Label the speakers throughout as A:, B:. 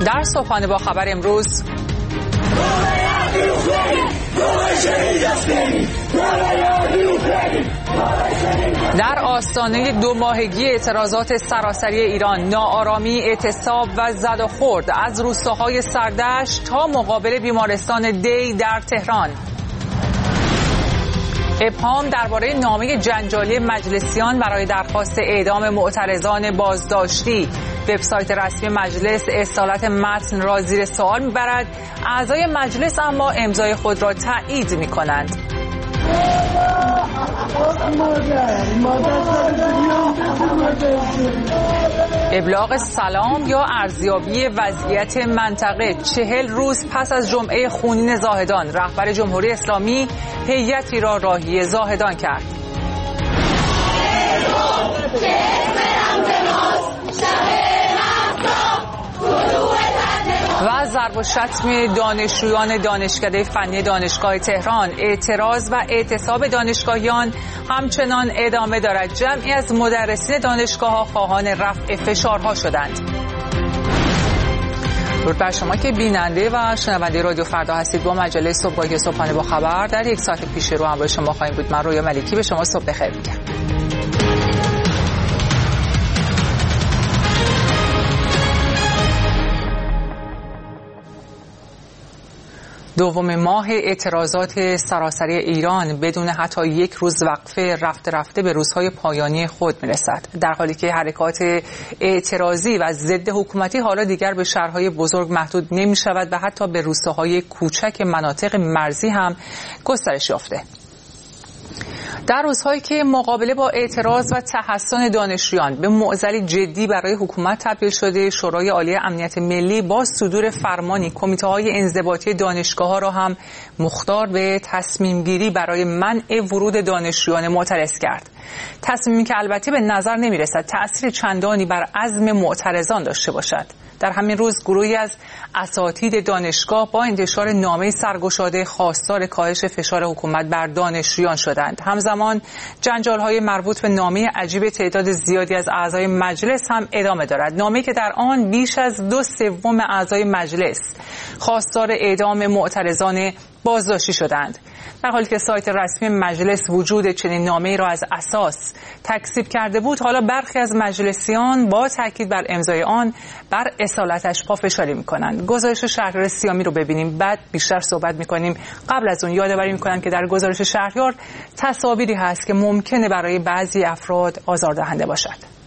A: در صبحانه با خبر امروز در آستانه 2 ماهگی اعتراضات سراسری ایران، ناآرامی، اعتصاب و زد و خورد از روستاهای سردشت تا مقابل بیمارستان دی در تهران. ابهام درباره نامه جنجالی مجلسیان برای درخواست اعدام معترضان بازداشتی. وبسایت رسمی مجلس اصالت متن را زیر سوال میبرد. اعضای مجلس اما امضای خود را تایید میکنند. ابلاغ سلام یا ارزیابی وضعیت منطقه. 40 روز پس از جمعه خونین زاهدان، رهبر جمهوری اسلامی هیئتی را راهی زاهدان کرد. و ضرب و شتم دانشجویان دانشکده فنی دانشگاه تهران. اعتراض و اعتصاب دانشگاهیان همچنان ادامه دارد. جمعی از مدرسین دانشگاه‌ها خواهان رفع فشارها شدند. درود بر شما که بیننده و شنونده رادیو فردا هستید. با مجله صبحگاهی صبحانه با خبر در یک ساعت پیش رو همراه شما خواهیم بود. من رویا ملکی به شما صبح بخیر میگم. دوم ماه اعتراضات سراسری ایران بدون حتی یک روز وقفه رفته رفته به روزهای پایانی خود میرسد، در حالی که حرکات اعتراضی و ضد حکومتی حالا دیگر به شهرهای بزرگ محدود نمی شود و حتی به روستاهای کوچک مناطق مرزی هم گسترش یافته. در روزهایی که مقابله با اعتراض و تحصن دانشجویان به معضلی جدی برای حکومت تبدیل شده، شورای عالی امنیت ملی با صدور فرمانی کمیته‌های انضباطی دانشگاه‌ها را هم مختار به تصمیم گیری برای منع ورود دانشجویان معترض کرد. تصمیمی که البته به نظر نمی‌رسد تأثیر چندانی بر عزم معترضان داشته باشد. در همین روز گروهی از اساتید دانشگاه با انتشار نامه سرگشاده خواستار کاهش فشار حکومت بر دانشجویان شدند. همزمان جنجال‌های مربوط به نامه عجیب تعداد زیادی از اعضای مجلس هم ادامه دارد. نامه‌ای که در آن بیش از 2/3 اعضای مجلس خواستار اعدام معترضان بازداشتی شدند، در حالی که سایت رسمی مجلس وجود چنین نامه‌ای را از اساس تکذیب کرده بود. حالا برخی از مجلسیان با تاکید بر امضای آن بر اصالتش پافشاری می‌کنند. گزارش شهریار سیامی رو ببینیم، بعد بیشتر صحبت می‌کنیم. قبل از اون یادآوری می‌کنم که در گزارش شهریار تصاویری هست که ممکنه برای بعضی افراد آزاردهنده باشد.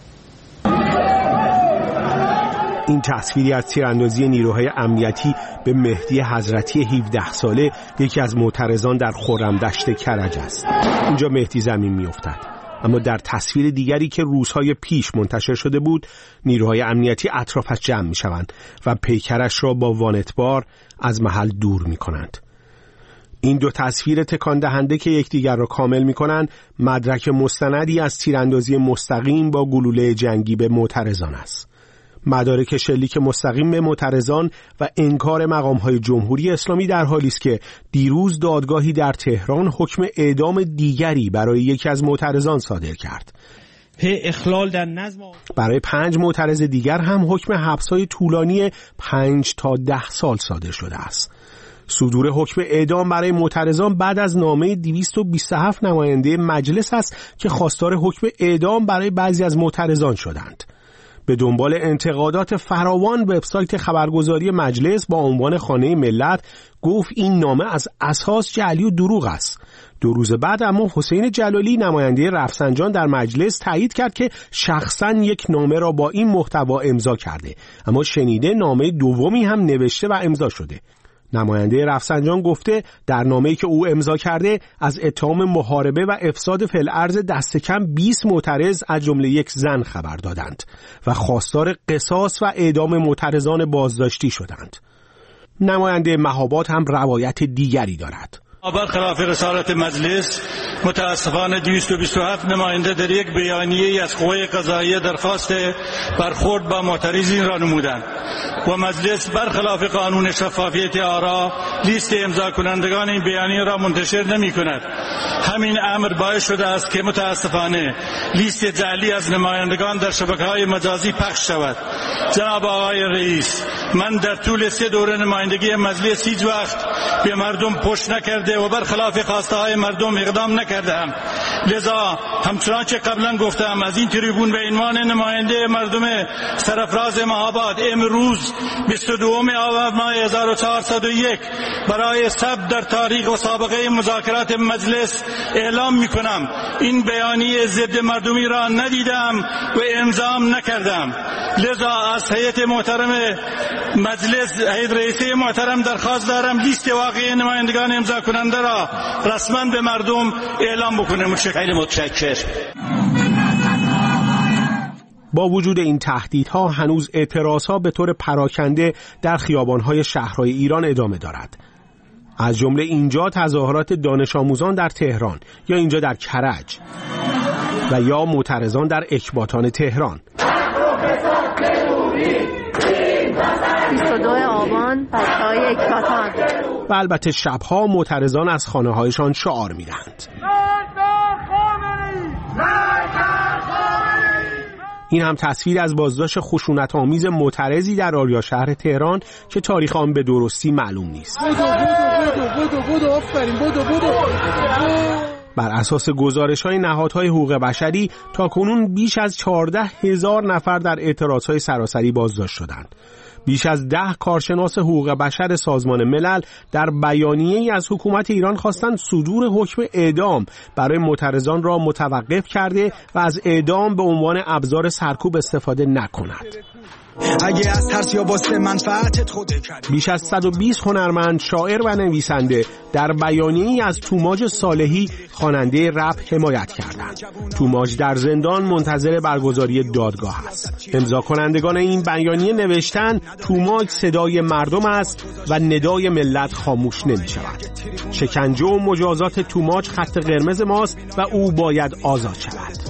B: این تصویری از تیراندازی نیروهای امنیتی به مهدی حضرتی 17 ساله، یکی از معترضان در خرمدشت کرج است. اینجا مهدی زمین می‌افتد. اما در تصویر دیگری که روزهای پیش منتشر شده بود، نیروهای امنیتی اطرافش جمع می‌شوند و پیکرش را با وانتبار از محل دور می‌کنند. این دو تصویر تکان دهنده که یکدیگر را کامل می‌کنند، مدرک مستندی از تیراندازی مستقیم با گلوله جنگی به معترضان است. مدارک شلیک مستقیم به معترضان و انکار مقام‌های جمهوری اسلامی در حالی است که دیروز دادگاهی در تهران حکم اعدام دیگری برای یکی از معترضان صادر کرد.
C: اخلال در نظم
B: برای 5 معترض دیگر هم حکم حبس‌های طولانی 5 تا 10 سال صادر شده است. صدور حکم اعدام برای معترضان بعد از نامه 227 نماینده مجلس است که خواستار حکم اعدام برای بعضی از معترضان شدند. به دنبال انتقادات فراوان، وبسایت خبرگزاری مجلس با عنوان خانه ملت گفت این نامه از اساس جعلی و دروغ است. 2 روز بعد اما حسین جلالی نماینده رفسنجان در مجلس تایید کرد که شخصاً یک نامه را با این محتوا امضا کرده، اما شنیده نامه دومی هم نوشته و امضا شده. نماینده رفسنجان گفته در نامه‌ای که او امضا کرده از اتهام محاربه و افساد فی الارض دست کم 20 معترض از جمله یک زن خبر دادند و خواستار قصاص و اعدام معترضان بازداشتی شدند. نماینده مهاباد هم روایت دیگری دارد.
D: برخلاف رسالت مجلس، متاسفانه 227 نماینده در یک بیانیه از قوه قضاییه درخواست برخورد با معترضین را نمودند و مجلس برخلاف قانون شفافیت آرا لیست امضا کنندگان این بیانیه را منتشر نمی کند. همین امر باعث شده است که متاسفانه لیست جعلی از نمایندگان در شبکه‌های مجازی پخش شود. جناب آقای رئیس، من در طول 3 دوره نمایندگی مجلس هیچ وقت به مردم پشت نکرده و برخلاف خواسته های مردم اقدام نکردم. لذا همچنان که قبلا گفتم از این تریبون به عنوان نماینده مردم سرفراز مهاباد امروز 22 آبان ماه 1401 برای ثبت در تاریخ و سابقه مذاکرات مجلس اعلام میکنم این بیانیه ضد مردمی را ندیدم و امضا نکردم. لذا از هیئت محترم مجلس، هیئت رئیسه محترم درخواست دارم لیست واقعی نمایندگان امضا کننده را رسما به مردم اعلام بکنه. خیلی متشکرم.
B: با وجود این تهدیدها هنوز اعتراضها به طور پراکنده در خیابان‌های شهرهای ایران ادامه دارد. از جمله اینجا تظاهرات دانش آموزان در تهران، یا اینجا در کرج، و یا معترضان در اکباتان تهران.
E: 22 آبان بچه‌های اکباتان.
B: و البته شبها معترضان از خانه‌هایشان شعار می‌دهند. این هم تصویر از بازداشت خشونت‌آمیز معترضی در آریا شهر تهران که تاریخ آن به درستی معلوم نیست. بر اساس گزارش‌های نهادهای حقوق بشری تاکنون بیش از 14,000 نفر در اعتراضهای سراسری بازداشت شدند. بیش از 10 کارشناس حقوق بشر سازمان ملل در بیانیه‌ای از حکومت ایران خواستند صدور حکم اعدام برای معترضان را متوقف کرده و از اعدام به عنوان ابزار سرکوب استفاده نکند. اگه از ترس یا واسه منفعتت خوده کردی. بیش از 120 هنرمند، شاعر و نویسنده در بیانیه‌ای از توماج صالحی خواننده رپ حمایت کردند. توماج در زندان منتظر برگزاری دادگاه است. امضا کنندگان این بیانیه نوشتند توماج صدای مردم است و ندای ملت خاموش نمی‌شود. شکنجه و مجازات توماج خط قرمز ماست و او باید آزاد شود.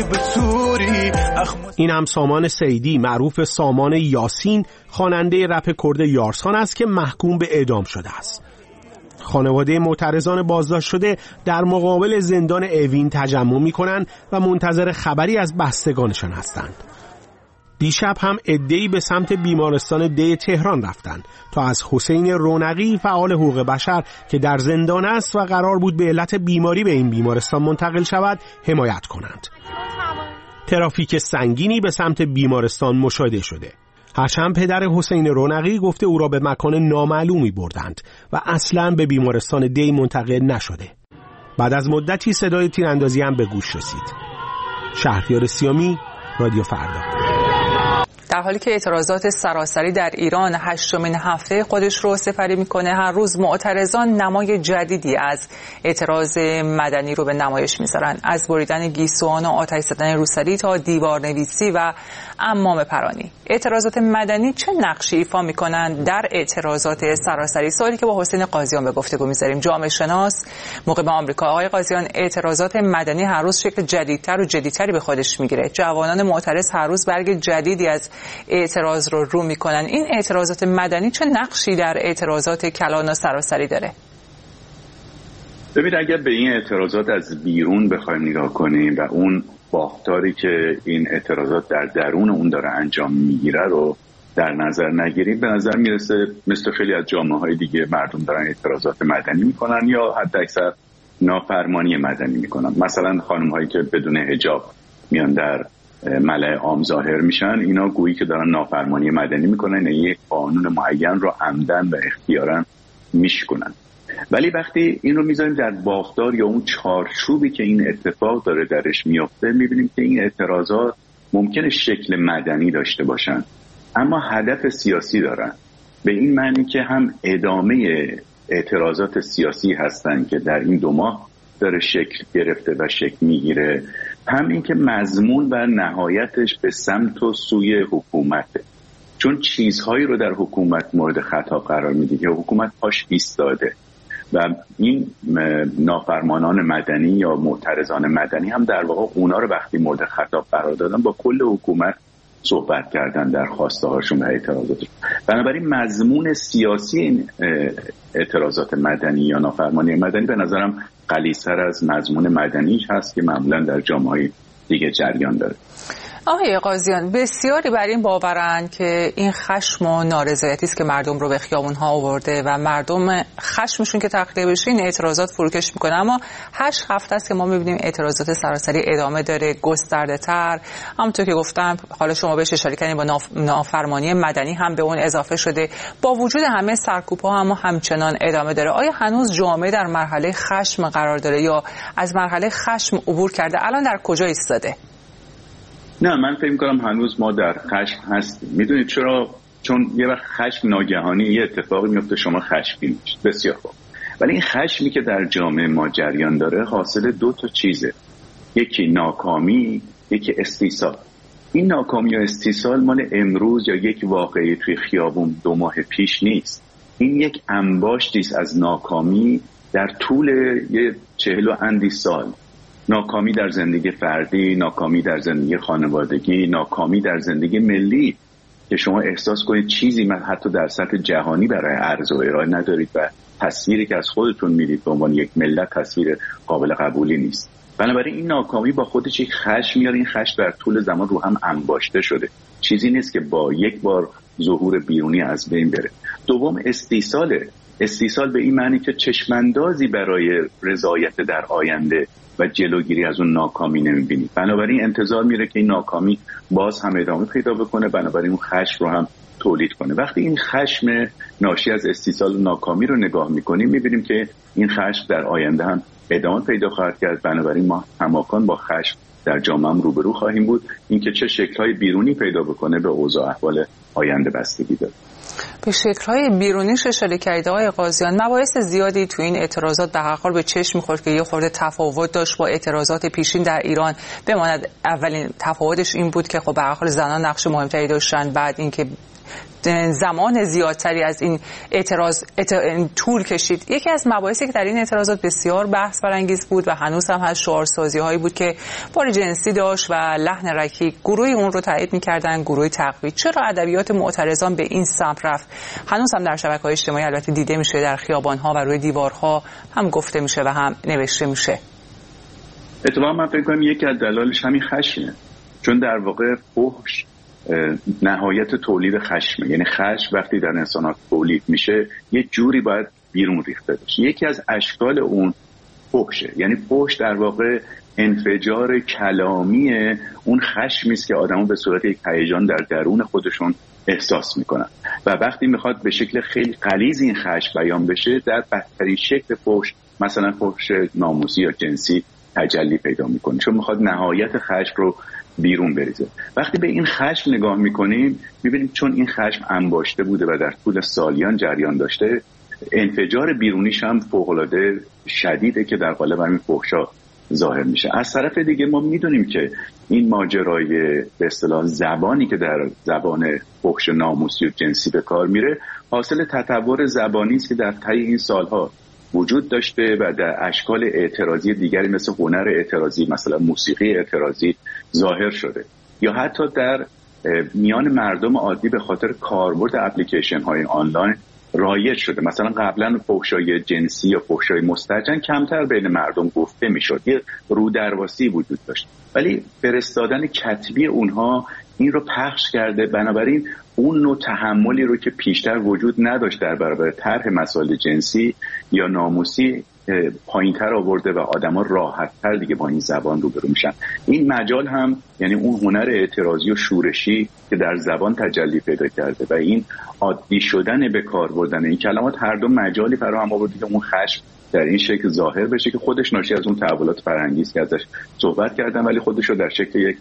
B: این هم سامان سیدی، معروف سامان یاسین، خواننده رپ کرد یارسان است که محکوم به اعدام شده است. خانواده معترضان بازداشت شده در مقابل زندان اوین تجمع می‌کنند و منتظر خبری از بستگانشان هستند. دیشب هم عده‌ای به سمت بیمارستان دی تهران رفتند تا از حسین رونقی، فعال حقوق بشر که در زندان است و قرار بود به علت بیماری به این بیمارستان منتقل شود، حمایت کنند. ترافیک سنگینی به سمت بیمارستان مشاهده شده. هرچند پدر حسین رونقی گفته او را به مکان نامعلومی بردند و اصلاً به بیمارستان دی منتقل نشده. بعد از مدتی صدای تیراندازی هم به گوش رسید. شهریار سیامی، رادیو فردا.
A: در حالی که اعتراضات سراسری در ایران 8مین هفته خودش رو سپری میکنه، هر روز معترضان نمای جدیدی از اعتراض مدنی رو به نمایش میذارن، از بریدن گیسوان و آتش زدن روسری تا دیوارنویسی و عمامه پرانی. اعتراضات مدنی چه نقشی ایفا میکنن در اعتراضات سراسری؟ سوالی که با حسین قاضیان به گفتگو میذاریم، جامعه شناس مقیم آمریکا. آقای قاضیان، اعتراضات مدنی هر روز شکل جدیدتر و جدیدتری به خودش میگیره. جوانان معترض هر روز برگ جدیدی از اعتراض رو میکنن. این اعتراضات مدنی چه نقشی در اعتراضات کلان و سراسری داره؟
F: ببین، اگر به این اعتراضات از بیرون بخوایم نگاه کنیم و اون باختاری که این اعتراضات در درون اون داره انجام میگیره رو در نظر نگیریم، به نظر میرسه مثل خیلی از جامعه‌های دیگه مردم دارن اعتراضات مدنی میکنن یا حتی اکثر نافرمانی مدنی میکنن. مثلا خانم‌هایی که بدون حجاب میان در ملأ عام ظاهر میشن، اینا گویی که دارن نافرمانی مدنی میکنن، یک قانون معین رو عمدن و اختیارا میشکنن. ولی وقتی این رو میذاریم در باختار یا اون چارچوبی که این اتفاق داره درش میفته، میبینیم که این اعتراضات ممکنه شکل مدنی داشته باشن اما هدف سیاسی دارن، به این معنی که هم ادامه اعتراضات سیاسی هستن که در این 2 ماه داره شکل گرفته و شکل میگیره، هم این که مضمون و نهایتش به سمت و سوی حکومته، چون چیزهایی رو در حکومت مورد خطاب قرار میده که حکومت پاش ایستاده و این نافرمانان مدنی یا معترضان مدنی هم در واقع اونا رو وقتی مورد خطاب قرار دادن با کل حکومت صحبت کردن در خواسته هاشون و اعتراضاتشون. بنابراین مضمون سیاسی این اعتراضات مدنی یا نافرمانی مدنی به نظرم غلیظتر از مضمون مدنی هست که معمولا در جامعه‌های دیگه جریان داره.
A: آقای قاضیان، بسیاری بر این باورند که این خشم و نارضایتی است که مردم رو به خیابون‌ها آورده و مردم خشمشون که تخلیه بشه این اعتراضات فروکش میکنه. اما 8 هفته است که ما میبینیم اعتراضات سراسری ادامه داره، گسترده‌تر. همونطور که گفتم، حالا شما بهش اشاره کردین، با نافرمانی مدنی هم به اون اضافه شده. با وجود همه سرکوب‌ها اما همچنان ادامه داره. آیا هنوز جامعه در مرحله خشم قرار داره یا از مرحله خشم عبور کرده؟ الان در کجا ایستاده؟
F: نه، من فکر می‌کنم هنوز ما در خشم هستیم. میدونید چرا؟ چون یه وقت خشم ناگهانی یه اتفاقی میفته، شما خشمگین میشید. بسیار خوب. ولی این خشمی که در جامعه ما جریان داره حاصل 2 چیزه. یکی ناکامی، یکی استیصال. این ناکامی و استیصال مال امروز یا یک واقعی توی خیابون 2 ماه پیش نیست. این یک انباشتی است از ناکامی در طول یه 40 و اندی سال. ناکامی در زندگی فردی، ناکامی در زندگی خانوادگی، ناکامی در زندگی ملی که شما احساس کنید چیزی من حتی در سطح جهانی برای عرض و ارائه ندارید و تصویری که از خودتون میدید به عنوان یک ملت تصویر قابل قبولی نیست. بنابراین این ناکامی با خودش یک خشم میاره. این خشم در طول زمان رو هم انباشته شده، چیزی نیست که با یک بار ظهور بیرونی از بین بره. دوم استیصال به این معنی که چشماندازی برای رضایت در آینده و جلوگیری از اون ناکامی نمیبینید. بنابراین انتظار میره که این ناکامی باز هم ادامه پیدا بکنه، بنابراین اون خشم رو هم تولید کنه. وقتی این خشم ناشی از استیصال و ناکامی رو نگاه میکنیم میبینیم که این خشم در آینده هم ادامه پیدا خواهد کرد. بنابراین ما هماکان با خشم در جامعه هم روبرو خواهیم بود. اینکه چه شکل‌های بیرونی پیدا بکنه به اوضاع احوال آینده بستگی داره.
A: به شکل‌های بیرونیش اشاره کردید آقای قاضیان. مباحث زیادی تو این اعتراضات به هر حال به چشم می‌خورد که یه خورده تفاوت داشت با اعتراضات پیشین در ایران. بماند اولین تفاوتش این بود که خب به هر حال زنان نقش مهمتری داشتن، بعد اینکه زمان زیادتری از این اعتراض طول کشید. یکی از مباحثی که در این اعتراضات بسیار بحث برانگیز بود و هنوز هم هست شعارسازی هایی بود که بار جنسی داشت و لحن رکیک. گروهی اون رو تایید می‌کردن، گروهی تقویت. چرا ادبیات معترضان به این سمت رفت؟ هنوز هم در شبکه‌های اجتماعی البته دیده میشه، در خیابان‌ها و روی دیوارها هم گفته میشه و هم نوشته میشه.
F: اتفاقا من فکر کنم یکی از دلایلش همین خشمه. چون در واقع فحش نهایت تولید خشمه. یعنی خشم وقتی در انسان‌ها تولید میشه یه جوری باید بیرون ریخته بشه. یکی از اشکال اون فحشه. یعنی فحش در واقع انفجار کلامی اون خشمی است که آدم‌ها به صورت یک هیجان در درون خودشون احساس میکنن و وقتی میخواد به شکل خیلی غلیظ این خشم بیان بشه در بدترین شکل فحش، مثلا فحش ناموسی یا جنسی تجلی پیدا میکنه، چون میخواد نهایت خشم رو بیرون بریزه. وقتی به این خشم نگاه میکنیم میبینیم چون این خشم انباشته بوده و در طول سالیان جریان داشته، انفجار بیرونیش هم فوق‌العاده شدیده که در قالب همین فحشا ظاهر میشه. از طرف دیگه ما میدونیم که این ماجرای به اصطلاح زبانی که در زبان فحش ناموسی و جنسی به کار میره حاصل تطور زبانی است که در طی این سالها وجود داشته و در اشکال اعتراضی دیگری مثل هنر اعتراضی، مثلا موسیقی اعتراضی ظاهر شده، یا حتی در میان مردم عادی به خاطر کاربرد اپلیکیشن های آنلاین رایج شده. مثلا قبلا فحشای جنسی یا فحشای مستهجن کمتر بین مردم گفته میشد، یه رودرواسی وجود داشت، ولی فرستادن کتبی اونها این رو پخش کرده. بنابراین اون نوع تحملی رو که پیشتر وجود نداشت در برابر طرح مسائل جنسی یا ناموسی پایین‌تر آورده و آدم‌ها راحت‌تر دیگه با این زبان روبرو میشن. این مجال هم یعنی اون هنر اعتراضی و شورشی که در زبان تجلی پیدا کرده و این عادی شدن به کار بردن این کلمات هر دو مجالی فراهم آورده که اون خشم در این شکل ظاهر بشه که خودش ناشی از اون تحولات فرهنگی است که ازش صحبت کردم، ولی خودش رو در شکل یک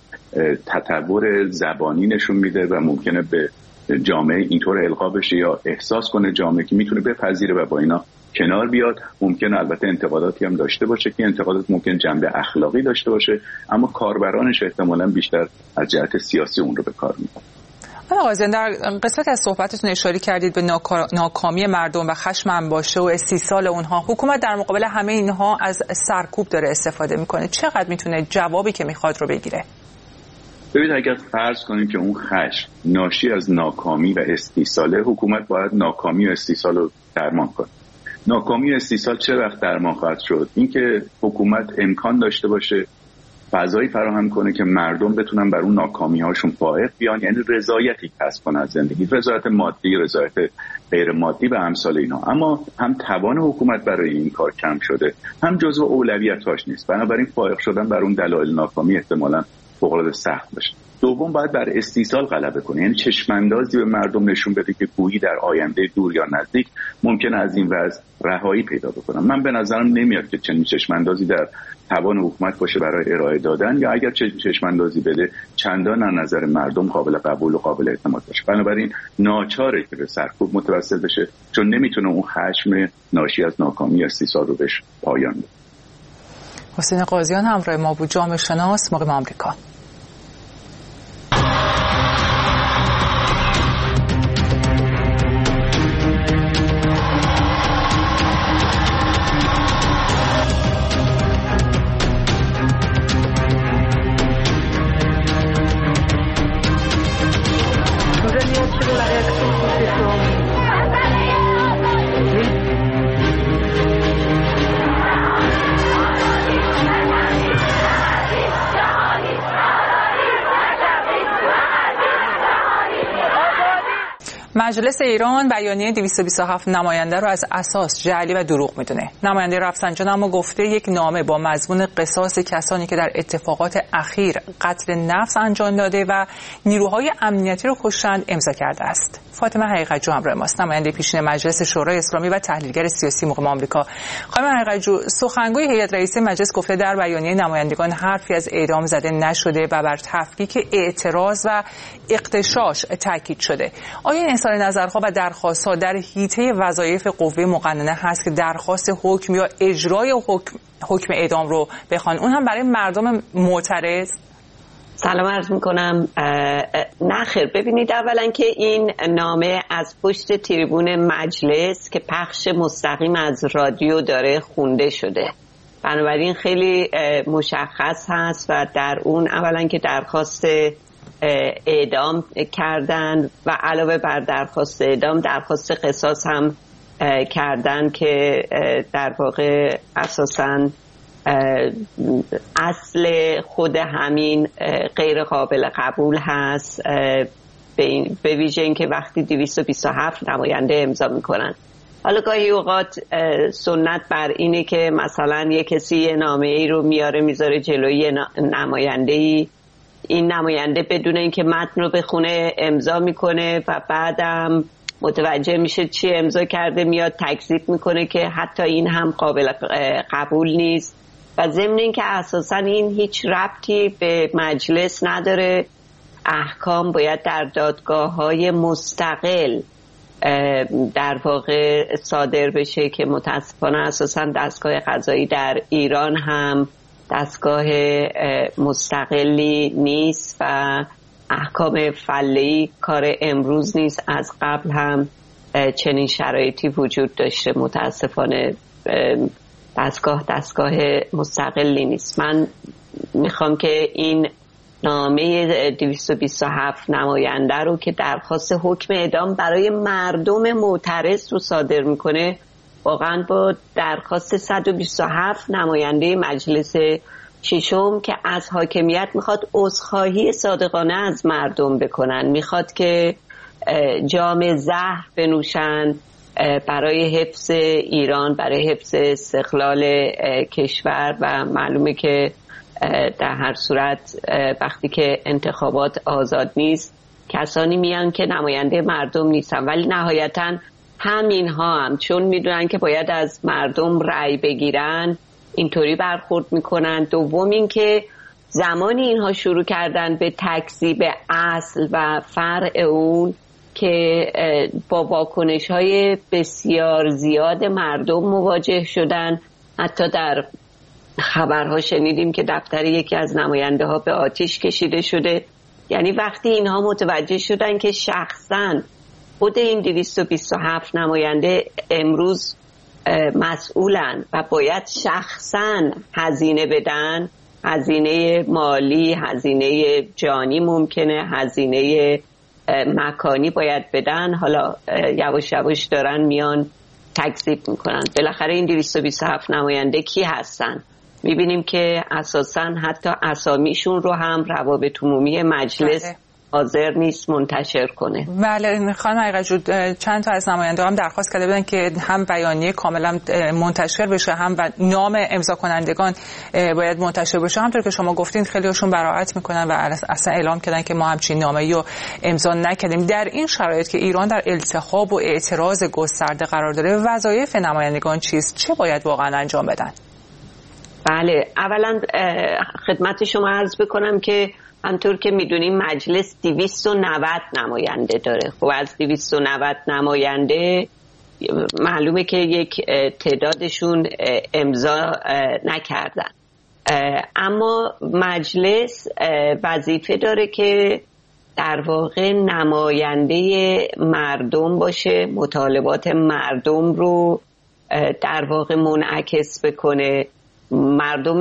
F: تطور زبانی نشون میده و ممکنه به جامعه اینطور القا بشه یا احساس کنه جامعه که میتونه بپذیره و با اینا کنار بیاد. ممکنه البته انتقاداتی هم داشته باشه که انتقادات ممکن جنبه اخلاقی داشته باشه، اما کاربرانش احتمالاً بیشتر از جهت سیاسی اون رو به کار میبرن.
A: آقای در قسمت از صحبتتون اشاره کردید به ناکامی مردم و خشم انباشته و استیصال اونها. حکومت در مقابل همه اینها از سرکوب داره استفاده میکنه. چقدر میتونه جوابی که میخواد رو بگیره؟
F: ببینید اگر فرض کنیم که اون خشم ناشی از ناکامی و استیصاله، حکومت باید ناکامی و استیصال رو درمان کنه. ناکامی و استیصال چه وقت درمان خواهد شد؟ اینکه حکومت امکان داشته باشه فضایی فراهم کنه که مردم بتونن بر اون ناکامی هاشون فائق بیان، یعنی رضایتی کسب کنن از زندگی، رضایت مادی، رضایت غیر مادی و امثال اینا. اما هم توان حکومت برای این کار کم شده، هم جزو اولویتاش نیست. بنابراین فائق شدن بر اون دلایل ناکامی احتمالاً فوق‌العاده سخت باشه. دوم، باید بر استیصال غلبه کنه، یعنی چشم‌اندازی به مردم نشون بده که گویی در آینده دور یا نزدیک ممکنه از این وضع رهایی پیدا بکنن. من به نظرم نمیاد که چنین چشم‌اندازی در توان حکومت باشه برای ارائه دادن، یا اگر چشم‌اندازی بده چندان از نظر مردم قابل قبول و قابل اعتماد باشه. بنابراین ناچاره که به سرکوب متوسل بشه، چون نمیتونه اون خشم ناشی از ناکامی یا استیصال رو بهش پایان بده.
A: حسین قاضیان همراه ما بود، جامعه شناس، مقیم آمریکا. مجلس ایران بیانیه 227 نماینده رو از اساس جعلی و دروغ میدونه. نماینده رفسنجان اما گفته یک نامه با مضمون قصاص کسانی که در اتفاقات اخیر قتل نفس انجام داده و نیروهای امنیتی رو کشتند امضا کرده است. فاطمه حقیقت‌جو همراه ماست، نماینده پیشین مجلس شورای اسلامی و تحلیلگر سیاسی مقیم آمریکا. خانم حقیقت‌جو، سخنگوی هیئت رئیسه مجلس گفته در بیانیه نمایندگان حرفی از اعدام زده نشده و بر تفکیک اعتراض و اغتشاش تاکید شده. آیا این اظهار نظرها و درخواست‌ها در حیطه وظایف قوه مقننه هست که درخواست حکم یا اجرای حکم اعدام رو بخوان، اون هم برای مردم معترض؟
G: سلام عرض میکنم. نه خیر، ببینید اولا که این نامه از پشت تریبون مجلس که پخش مستقیم از رادیو داره خونده شده، بنابراین خیلی مشخص هست و در اون اولا که درخواست اعدام کردن و علاوه بر درخواست اعدام درخواست قصاص هم کردن که در واقع اساساً اصل خود همین غیر قابل قبول هست، به ویژه این که وقتی 227 نماینده امضا میکنن. حالا گاهی اوقات سنت بر اینه که مثلا یک کسی یه نامه ای رو میذاره جلوی نماینده‌ای، این نماینده بدون اینکه متن رو بخونه امضا میکنه و بعدم متوجه میشه چی امضا کرده، میاد تکذیب میکنه که حتی این هم قابل قبول نیست و ضمن این که اساسا این هیچ ربطی به مجلس نداره. احکام باید در دادگاه‌های مستقل در واقع صادر بشه که متاسفانه اساسا دستگاه قضایی در ایران هم دستگاه مستقلی نیست و احکام فله‌ای کار امروز نیست، از قبل هم چنین شرایطی وجود داشته. متاسفانه دستگاه مستقلی نیست. من میخوام که این نامه 227 نماینده رو که درخواست حکم اعدام برای مردم معترض رو صادر میکنه واقعا با درخواست 127 نماینده مجلس ششم که از حاکمیت میخواد عذرخواهی صادقانه از مردم بکنن، میخواد که جام زهر بنوشن برای حفظ ایران، برای حفظ استقلال کشور و معلومه که در هر صورت وقتی که انتخابات آزاد نیست کسانی میان که نماینده مردم نیستن، ولی نهایتاً همین ها هم چون میدونن که باید از مردم رأی بگیرن اینطوری برخورد میکنن. دوم این که زمانی اینها شروع کردن به تکذیب اصل و فرع اون که با واکنش‌های بسیار زیاد مردم مواجه شدن. حتی در خبرها شنیدیم که دفتر یکی از نماینده ها به آتش کشیده شده یعنی وقتی اینها متوجه شدن که شخصاً خود این 227 نماینده امروز مسئولن و باید شخصاً هزینه بدن، هزینه مالی، هزینه جانی ممکنه، هزینه مکانی باید بدن، حالا یواش یواش دارن میان تکذیب میکنن. بالاخره این 227 نماینده کی هستن؟ میبینیم که اساساً حتی اسامیشون رو هم روابط عمومی مجلس حاضر نیست منتشر کنه.
A: بله خانم حقیقت‌جو، چند تا از نماینده هم درخواست کرده بودن که هم بیانیه کاملا منتشر بشه، هم و نام امضا کنندگان باید منتشر بشه. همونطور که شما گفتین خیلی هاشون براءت میکنن و اصلا اعلام کردن که ما همچین نامه‌ای رو امضا نکردیم. در این شرایط که ایران در التهاب و اعتراض گسترده قرار داره، وظایف نمایندگان چیست؟ چه باید واقعا انجام بدن؟
G: بله، اولا خدمت شما عرض بکنم که همطور که میدونیم مجلس 290 نماینده داره. خب از 290 نماینده معلومه که یک تعدادشون امضا نکردن، اما مجلس وظیفه داره که در واقع نماینده مردم باشه، مطالبات مردم رو در واقع منعکس بکنه. مردم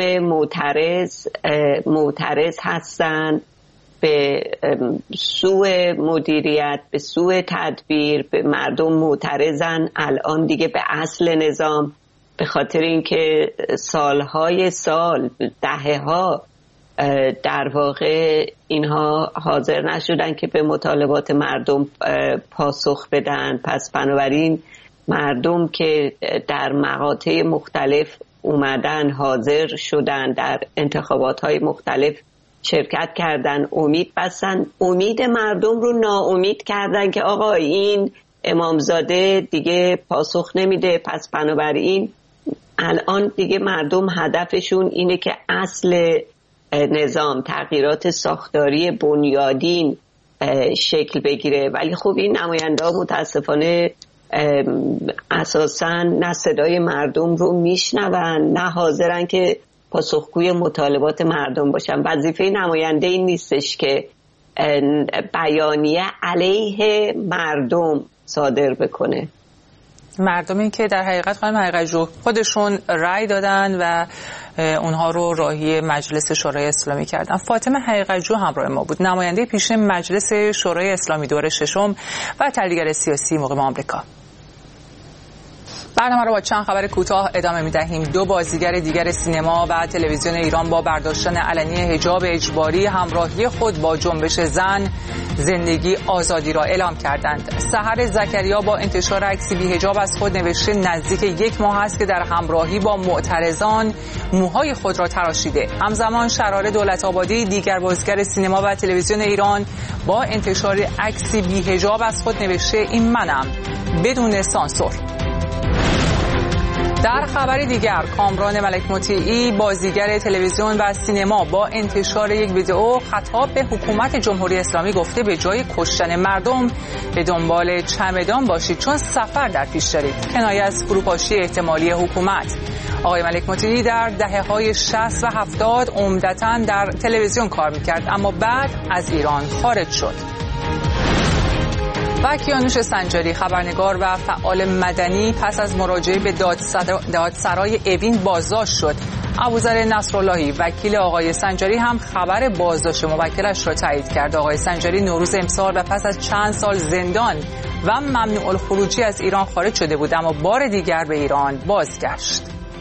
G: معترض هستن به سوء مدیریت، به سوء تدبیر، به مردم معترضن الان دیگه به اصل نظام، به خاطر اینکه سالهای سال، دهه‌ها در واقع اینها حاضر نشدن که به مطالبات مردم پاسخ بدن. پس بنابراین مردم که در مقاطع مختلف اومدن، حاضر شدن، در انتخابات‌های مختلف شرکت کردن، امید بستن، امید مردم رو ناامید کردن که آقا این امامزاده دیگه پاسخ نمیده. پس بنابراین الان دیگه مردم هدفشون اینه که اصل نظام، تغییرات ساختاری بنیادین شکل بگیره. ولی خب این نماینده‌ها متاسفانه اساساً نه صدای مردم رو میشنون، نه حاضرن که پاسخگوی مطالبات مردم باشن. وظیفه نماینده این نیستش که بیانیه علیه مردم صادر بکنه.
A: مردمی که در حقیقت خانم حقیقت‌جو خودشون رأی دادن و اونها رو راهی مجلس شورای اسلامی کردن. فاطمه حقیقت‌جو همراه ما بود، نماینده پیشین مجلس شورای اسلامی دوره ششم و تحلیلگر سیاسی مقیم آمریکا. برنامه رو با چند خبر کوتاه ادامه می‌دهیم. 2 بازیگر دیگر سینما و تلویزیون ایران با برداشتن علنی حجاب اجباری همراهی خود با جنبش زن زندگی آزادی را اعلام کردند. سحر زکریا با انتشار عکسی بی حجاب از خود نوشته نزدیک 1 ماه است که در همراهی با معترضان موهای خود را تراشیده. همزمان شراره دولت‌آبادی دیگر بازیگر سینما و تلویزیون ایران با انتشار عکسی بی حجاب از خود نوشته این منم بدون سانسور. در خبری دیگر کامران ملک مطیعی بازیگر تلویزیون و سینما با انتشار یک ویدئو خطاب به حکومت جمهوری اسلامی گفته به جای کشتن مردم به دنبال چمدان باشید چون سفر در پیش دارید، کنایه از فروپاشی احتمالی حکومت. آقای ملک مطیعی در دهه‌های 60 و 70 عمدتاً در تلویزیون کار می‌کرد اما بعد از ایران خارج شد. و کیانوش سنجاری خبرنگار و فعال مدنی پس از مراجعه به دادسرای اوین بازداشت شد. ابوذر نصراللهی وکیل آقای سنجاری هم خبر بازداشت موکلش را تایید کرد. آقای سنجاری نوروز امسال و پس از چند سال زندان و ممنوع الخروجی از ایران خارج شده بود اما بار دیگر به ایران بازگشت.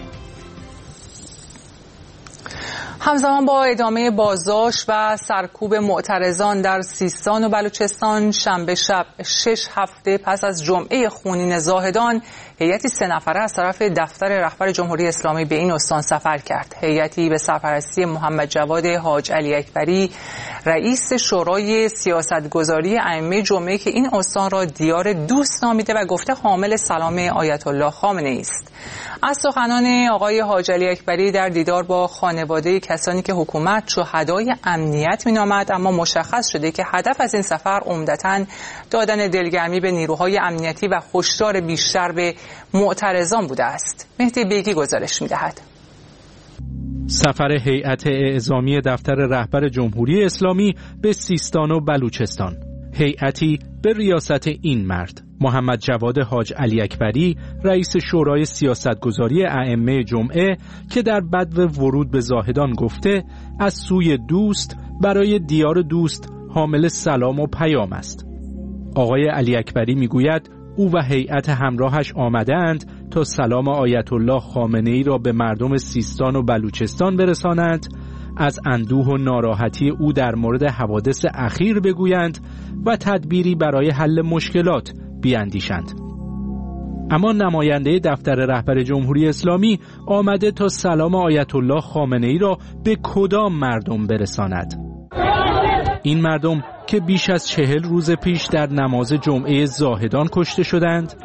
A: همزمان با ادامه بازداشت و سرکوب معترضان در سیستان و بلوچستان شنبه شب 6 هفته پس از جمعه خونین زاهدان هیئتی 3 نفره از طرف دفتر رهبر جمهوری اسلامی به این استان سفر کرد. هیئتی به سرپرستی محمد جواد حاج علی اکبری رئیس شورای سیاستگذاری ائمه جمعه که این استان را دیار دوست نامیده و گفته حامل سلام آیت الله خامنه‌ای است. از سخنان آقای حاج علی اکبری در دیدار با خانواده کسانی که حکومت شهدای امنیت مینامد اما مشخص شده که هدف از این سفر عمدتاً دادن دلگرمی به نیروهای امنیتی و هشدار بیشتر به معترضان بوده است. مهدی بیگی گزارش می‌دهد.
H: سفر هیئت اعزامی دفتر رهبر جمهوری اسلامی به سیستان و بلوچستان. هیئتی به ریاست این مرد محمد جواد حاج علی اکبری، رئیس شورای سیاستگذاری ائمه جمعه، که در بدو ورود به زاهدان گفته از سوی دوست برای دیار دوست حامل سلام و پیام است. آقای علی اکبری میگوید او و هیئت همراهش آمدند تا سلام آیت الله خامنه‌ای را به مردم سیستان و بلوچستان برسانند، از اندوه و ناراحتی او در مورد حوادث اخیر بگویند و تدبیری برای حل مشکلات بیاندیشند. اما نماینده دفتر رهبر جمهوری اسلامی آمده تا سلام آیت الله خامنه‌ای را به کدام مردم برساند؟ این مردم که بیش از 40 روز پیش در نماز جمعه زاهدان کشته شدند،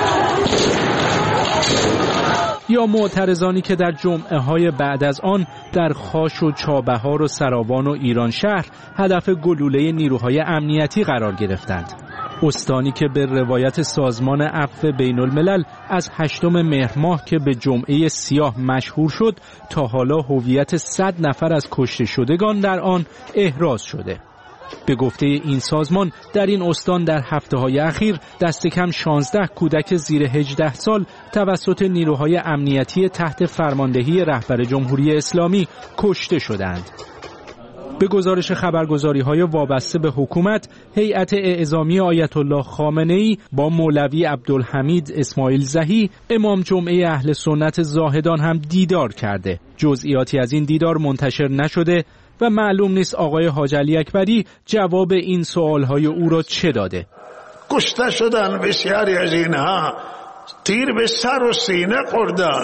H: یا معترضانی که در جمعه های بعد از آن در خاش و چابهار و سراوان و ایران شهر هدف گلوله نیروهای امنیتی قرار گرفتند. استانی که به روایت سازمان عفو بین الملل از 8 مهر ماه که به جمعه سیاه مشهور شد تا حالا هویت 100 نفر از کشته شدگان در آن احراز شده. به گفته این سازمان در این استان در هفته‌های اخیر دست کم 16 کودک زیر 18 سال توسط نیروهای امنیتی تحت فرماندهی رهبر جمهوری اسلامی کشته شدند. به گزارش خبرگزاری‌های وابسته به حکومت، هیئت اعزامی آیت الله خامنه‌ای با مولوی عبدالحمید اسماعیل زهی امام جمعه اهل سنت زاهدان هم دیدار کرده. جزئیاتی از این دیدار منتشر نشده و معلوم نیست آقای حاج علی اکبری جواب این سوالهای او را چه داده.
I: کشته شدن بسیاری از اینها، تیر به سر و سینه خوردن.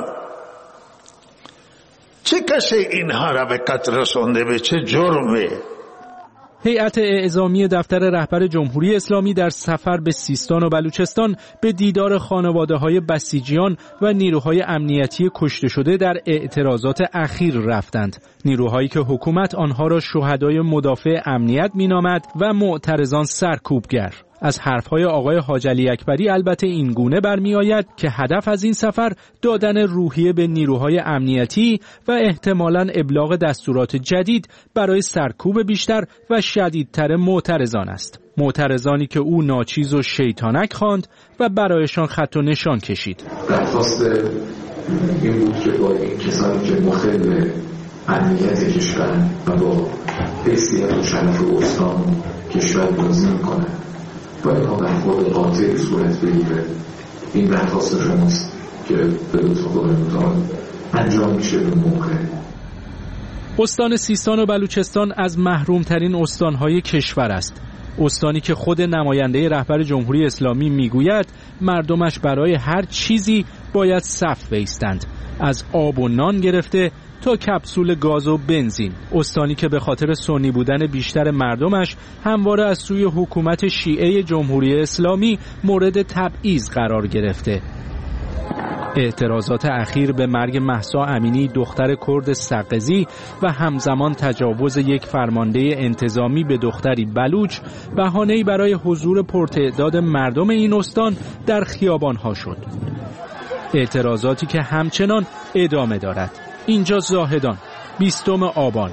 I: چه کسی اینها را به قتل رسانده؟ به چه جرمه؟
H: هیئت اعزامی دفتر رهبر جمهوری اسلامی در سفر به سیستان و بلوچستان به دیدار خانواده‌های بسیجیان و نیروهای امنیتی کشته شده در اعتراضات اخیر رفتند. نیروهایی که حکومت آنها را شهدای مدافع امنیت مینامد و معترضان سرکوبگر. از حرفهای آقای حاج علی اکبری البته این گونه برمی آید که هدف از این سفر دادن روحیه به نیروهای امنیتی و احتمالاً ابلاغ دستورات جدید برای سرکوب بیشتر و شدیدتر معترضان است. معترضانی که او ناچیز و شیطانک خواند و برایشان خط و نشان کشید.
J: درخواست این بود که با این کسانی که مخل امنیت کشور و با حیثیت و شرف استان کشور بازی میکنه باید ها برخورد قاطعی صورت بگیره. این درخواست شماست که به لطف خدای متعال انجام میشه به موقع.
H: استان سیستان و بلوچستان از محرومترین استانهای کشور است. استانی که خود نماینده رهبر جمهوری اسلامی میگوید مردمش برای هر چیزی باید صف بایستند، از آب و نان گرفته تا کپسول گاز و بنزین. استانی که به خاطر سنی بودن بیشتر مردمش همواره از سوی حکومت شیعه جمهوری اسلامی مورد تبعیض قرار گرفته. اعتراضات اخیر به مرگ مهسا امینی دختر کرد سقزی و همزمان تجاوز یک فرمانده انتظامی به دختری بلوچ بهانه‌ای برای حضور پرتعداد مردم این استان در خیابان‌ها شد. اعتراضاتی که همچنان ادامه دارد. اینجا زاهدان 20 آبان.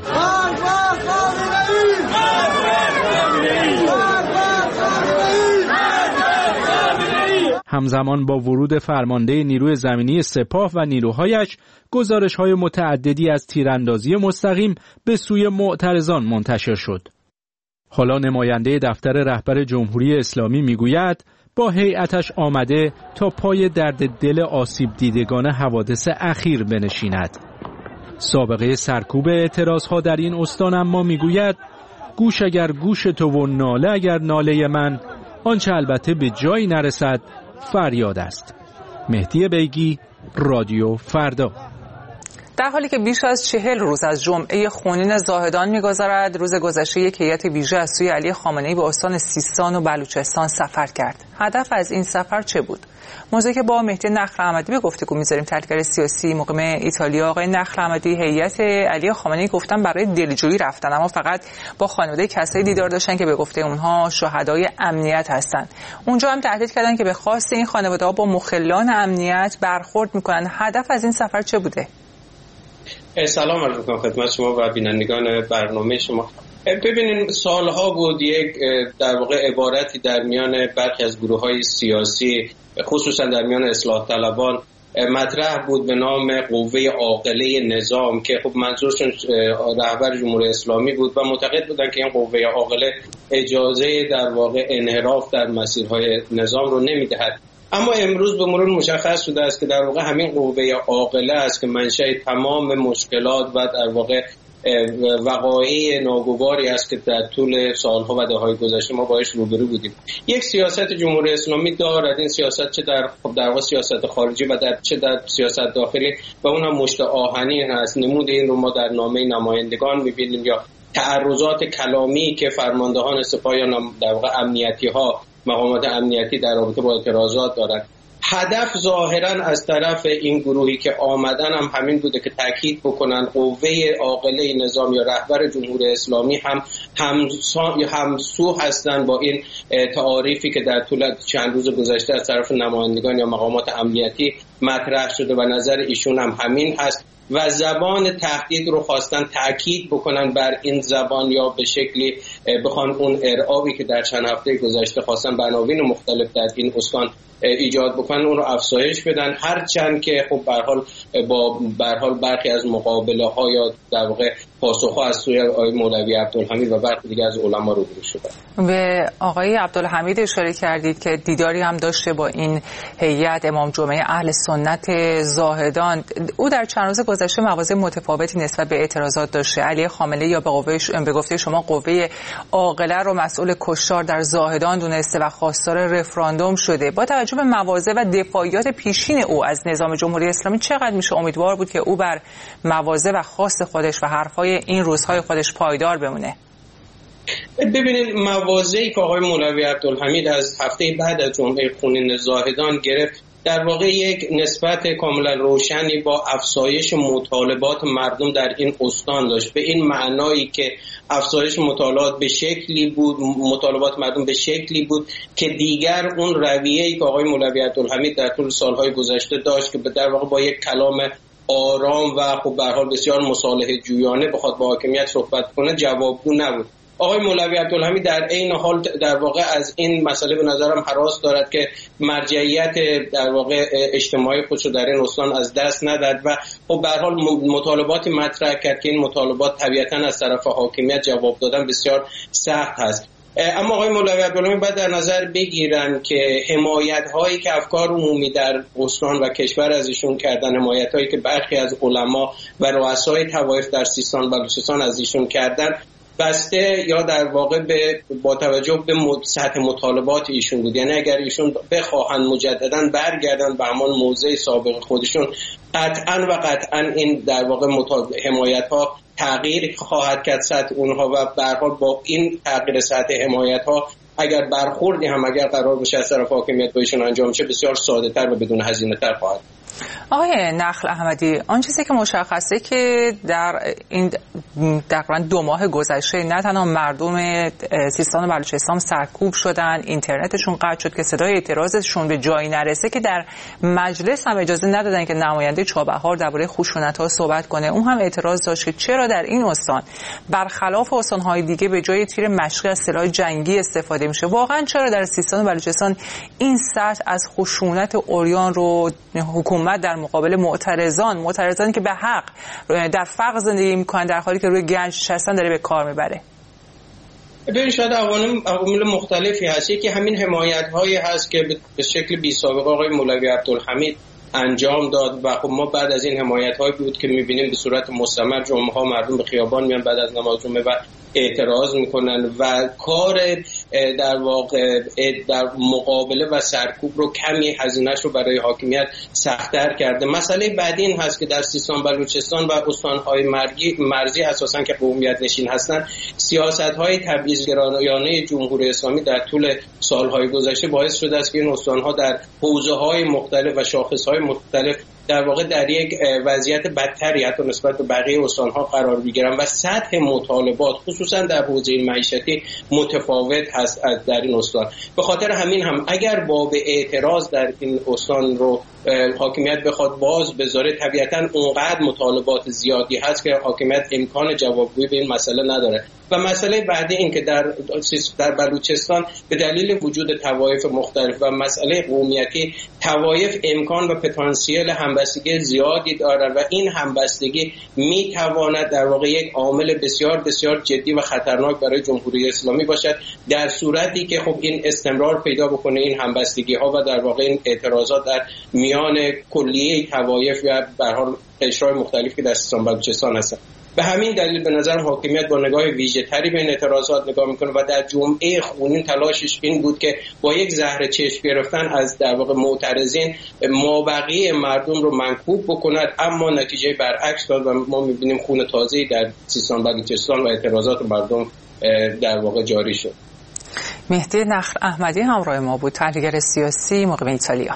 H: همزمان با ورود فرمانده نیروی زمینی سپاه و نیروهایش، گزارش‌های متعددی از تیراندازی مستقیم به سوی معترضان منتشر شد. حالا نماینده دفتر رهبر جمهوری اسلامی میگوید با هیئتش آمده تا پای درد دل آسیب دیدگان حوادث اخیر بنشیند. سابقه سرکوب اعتراضها در این استان اما میگوید گوش اگر گوش تو و ناله اگر ناله من، آنچه البته به جایی نرسد فریاد است. مهدی بیگی، رادیو فردا.
A: در حالی که بیش از 40 روز از جمعه خونین زاهدان می‌گذرد، روز گذشته یک هیئت ویژه از سوی علی خامنه‌ای به استان سیستان و بلوچستان سفر کرد. هدف از این سفر چه بود؟ موضوعی که با مهدی نخل احمدی به گفتگو می‌ذاریم. تحلیلگر سیاسی مقیم ایتالیا آقای نخل احمدی، هیئت علی خامنه‌ای گفتن برای دلجویی رفتن، اما فقط با خانواده کسایی دیدار داشتن که به گفته اونها شهدای امنیت هستند. اونجا هم تهدید کردن که به خواست این خانواده‌ها با مخلان امنیت برخورد می‌کنن. هدف از این سفر چه بوده؟
K: سلام عرض می‌کنم خدمت شما و بینندگان برنامه شما. ببینید سالها بود یک در واقع عبارتی در میان برخی از گروه‌های سیاسی خصوصا در میان اصلاح طلبان مطرح بود به نام قوه عاقله نظام که خب منظورشون رهبر جمهوری اسلامی بود و معتقد بودن که این قوه عاقله اجازه در واقع انحراف در مسیرهای نظام رو نمیدهد. اما امروز به مرور مشخص شده است که در واقع همین قوه عاقله است که منشأ تمام مشکلات و در واقع وقایع ناگواری است که در طول سالها و دهه‌های گذشته ما باهاش روبرو بودیم. یک سیاست جمهوری اسلامی دارد، این سیاست چه در واقع سیاست خارجی و چه در سیاست داخلی و اون هم مشت آهنی هست. نمود این رو ما در نامه نمایندگان می‌بینیم یا تعرضات کلامی که فرماندهان سپاه یا در واقع امنیتی ها مقامات امنیتی در رابطه با اعتراضات دارند. هدف ظاهرا از طرف این گروهی که آمدن هم همین بوده که تاکید بکنن قوه عاقله نظام یا رهبر جمهوری اسلامی همسو هستن با این تعاریفی که در طول چند روز گذشته از طرف نمایندگان یا مقامات امنیتی مطرح شده و نظر ایشون هم همین هست و زبان تهدید رو خواستن تاکید بکنن بر این زبان یا به شکلی بخوان اون ارعابی که در چند هفته گذشته خواستن عناوین مختلف در این استان ایجاد بکنن اون رو افزایش بدن، هرچند که خب به هر حال برخی از مقابله ها یا در واقع پاسخ ها از سوی آقای مولوی عبدالحمید و برخی دیگه از علما روبرو شدن.
A: به آقای عبدالحمید اشاره کردید که دیداری هم داشته با این هیئت امام جمعه اهل سنت زاهدان. او در چند روز گذشته مواضع متفاوتی نسبت به اعتراضات داشته. علی خامنه‌ای یا به گفته شما قوه عاقله رو مسئول کشتار در زاهدان دونسته و خواستار رفراندوم شده. با توجه به مواضع و دفاعیات پیشین او از نظام جمهوری اسلامی چقدر میشه امیدوار بود که او بر مواضع و خواست خودش و حرفای این روزهای خودش پایدار بمونه؟
K: ببینید مواضعی که آقای مولوی عبدالحمید از هفته بعد از جمعه خونین زاهدان گرفت در واقع یک نسبت کاملا روشنی با افزایش مطالبات مردم در این استان داشت، به این معنایی که افزایش مطالبات مردم به شکلی بود که دیگر اون رویه‌ای که آقای مولوی عبدالحمید در طول سالهای گذشته داشت که در واقع با یک کلام آرام و خب به هر حال بسیار مصالحه جویانه بخواد با حاکمیت صحبت کنه جوابگو نبود. آقای مولوی عبدالحمید در عین حال در واقع از این مسئله به نظرم هراس دارد که مرجعیت در واقع اجتماعی خودشو در این استان از دست نداد و خب به هر حال مطالباتی مطرح کرد که این مطالبات طبیعتاً از طرف حاکمیت جواب دادن بسیار سخت هست. اما آقای مولوی عبدالحمید باید در نظر بگیرن که حمایت هایی که افکار عمومی در استان و کشور از ایشون کردن، حمایت هایی که برخی از علما و رؤسای طوایف در سیستان و بلوچستان از ایشون کردن بسته یا در واقع با توجه به سطح مطالبات ایشون بود. یعنی اگر ایشون بخواهن مجددا برگردن به همان موضع سابق خودشون قطعا این در واقع حمایت ها تغییر خواهد کرد سطح اونها و به هر حال با این تغییر سطح حمایت ها اگر برخوردی هم اگر قرار بشه از طرف حاکمیت با ایشون انجام شه بسیار ساده تر و بدون هزینه تر خواهد.
A: آقای نخل احمدی، آن چیزی که مشخصه که در این تقریبا 2 ماه گذشته نه تنها مردم سیستان و بلوچستان سرکوب شدن، اینترنتشون قطع شد که صدای اعتراضشون به جایی نرسه که در مجلس هم اجازه ندادن که نماینده چابهار درباره خشونت‌ها صحبت کنه. اون هم اعتراض داشت که چرا در این استان برخلاف استان‌های دیگه به جای تیر مشقی از سلاح جنگی استفاده میشه. واقعا چرا در سیستان و بلوچستان این سطح از خشونت عریان رو حکومت در مقابل معترضانی که به حق در فقر زندگی میکنن در حالی که روی گنج نشستن داره به کار میبره؟
K: ببین شاید عوامل مختلفی هست. یکی همین حمایت هایی هست که به شکل بی سابقه آقای مولوی عبدالحمید انجام داد و خب ما بعد از این حمایت هایی بود که میبینیم به صورت مستمر جمعه ها مردم به خیابان میان بعد از نماز جمعه و اعتراض میکنن و کار در واقع در مقابله و سرکوب رو کمی هزینه‌اش رو برای حاکمیت سخت‌تر کرده. مسئله بعدی این هست که در سیستان بلوچستان و استان‌های مرزی اساساً که قومیت نشین هستن سیاست‌های تبعیض‌گرایانه جمهوری اسلامی در طول سال‌های گذشته باعث شده است که این استان‌ها در حوزه‌های مختلف و شاخص‌های مختلف در واقع در یک وضعیت بدتری حتی نسبت به بقیه استان‌ها قرار می‌گیرن و سطح مطالبات خصوصا در حوزه معیشتی متفاوت هست در این استان. به خاطر همین هم اگر باب اعتراض در این استان رو حاکمیت بخواد باز بذاره، طبیعتاً اونقدر مطالبات زیادی هست که حاکمیت امکان جوابگویی به این مسئله نداره. و مسئله بعدی این که در بلوچستان به دلیل وجود طوایف مختلف و مسئله قومیتی، طوایف امکان و پتانسیل همبستگی زیادی دارند و این همبستگی میتواند در واقع یک عامل بسیار بسیار جدی و خطرناک برای جمهوری اسلامی باشد، در صورتی که خب این استمرار پیدا بکنه این همبستگی ها و در واقع این اعتراضات در میان کلیه طوایف و به هر حال قشرهای مختلفی که در سیستان بلوچستان هستند. به همین دلیل به نظر حاکمیت با نگاه ویژه‌تری به این اعتراضات نگاه میکنه و در جمعه خونین تلاشش این بود که با یک زهر چشم گرفتن از در واقع معترضین مابقی مردم رو منکوب بکند، اما نتیجه برعکس داد و ما میبینیم خون تازه‌ای در سیستان بلوچستان و اعتراضات مردم در واقع جاری شد.
A: مهدی نخل احمدی همراه ما بود، تحلیلگر سیاسی مقیم ایتالیا.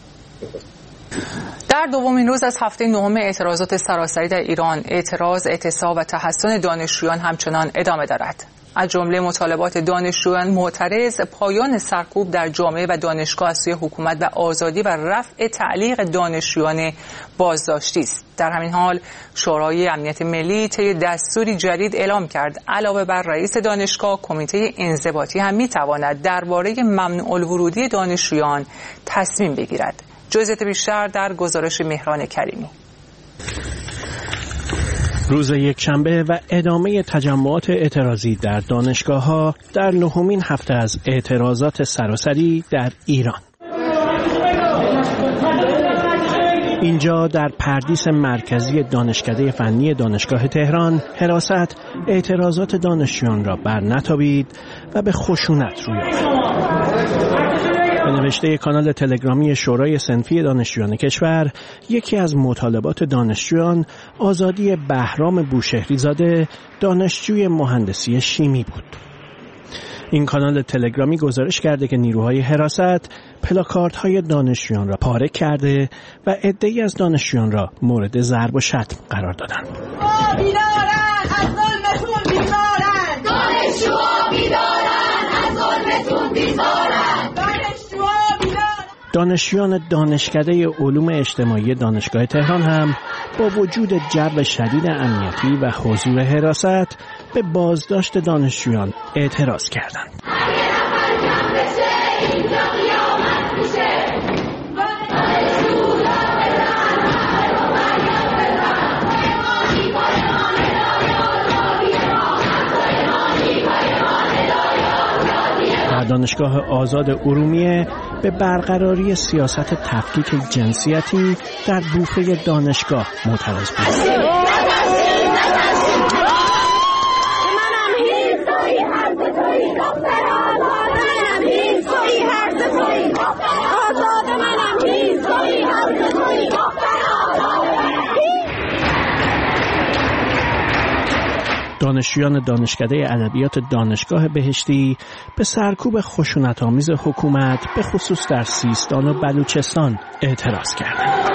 A: در دومین روز از هفته نهم اعتراضات سراسری در ایران، اعتراض، اعتصاب و تحصن دانشجویان همچنان ادامه دارد. از جمله مطالبات دانشجویان معترض پایان سرکوب در جامعه و دانشگاه از سوی حکومت و آزادی و رفع تعلیق دانشجویان بازداشتی است. در همین حال شورای امنیت ملی طی دستوری جدید اعلام کرد علاوه بر رئیس دانشگاه، کمیته انضباطی هم می‌تواند درباره ممنوع الورودی دانشجویان تصمیم بگیرد. جزئیات بیشتر در گزارش مهران کریمی.
L: روز یکشنبه و ادامه تجمعات اعتراضی در دانشگاه‌ها در نهمین هفته از اعتراضات سراسری در ایران. اینجا در پردیس مرکزی دانشکده فنی دانشگاه تهران، حراست اعتراضات دانشجویان را برنتابید و به خشونت روی آورد. به نوشته کانال تلگرامی شورای صنفی دانشجویان کشور، یکی از مطالبات دانشجویان آزادی بهرام بوشهری زاده، دانشجوی مهندسی شیمی بود. این کانال تلگرامی گزارش کرده که نیروهای حراست پلاکاردهای دانشجویان را پاره کرده و عده‌ای از دانشجویان را مورد ضرب و شتم قرار دادند.
M: بیدارن از ظلمتون بیزارن، دانشجوها بیدارن از ظلمتون بیزارن.
L: دانشجویان دانشکده علوم اجتماعی دانشگاه تهران هم با وجود جو شدید امنیتی و حضور حراست به بازداشت دانشجویان اعتراض کردند. دانشگاه آزاد ارومیه به برقراری سیاست تفکیک جنسیتی در بوفه دانشگاه معترض بود. دانشجویان دانشکده ادبیات دانشگاه بهشتی به سرکوب خشونت‌آمیز حکومت به خصوص در سیستان و بلوچستان اعتراض کردند.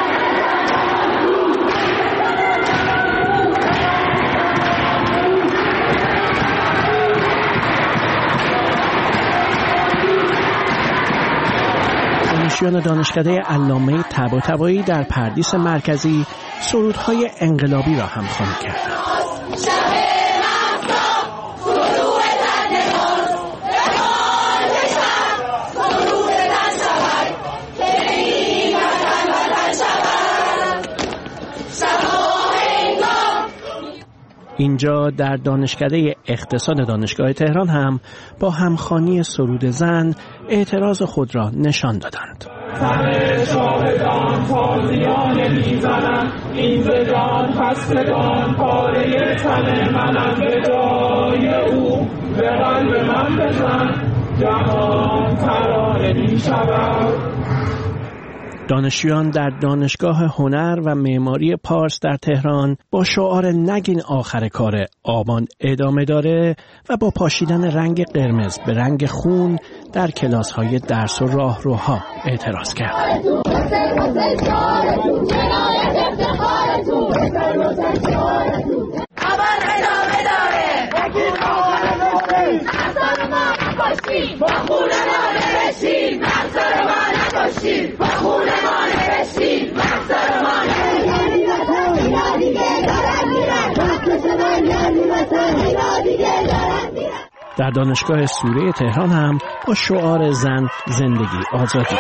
L: دانشجویان دانشکده علامه طباطبایی در پردیس مرکزی سرودهای انقلابی را هم خوانی کردند. اینجا در دانشکده اقتصاد دانشگاه تهران هم با همخوانی سرود زن اعتراض خود را نشان دادند. شاهدان تازیان میزنم این زدان پستگان پاره تن منم به جای او به قلب من بزن جهان ترانه می شود. دانشجویان در دانشگاه هنر و معماری پارس در تهران با شعار نگین آخر کار آبان ادامه داره و با پاشیدن رنگ قرمز به رنگ خون در کلاس‌های درس و راهروها اعتراض کردند. در دانشگاه سوره تهران هم با شعار زن زندگی آزادی.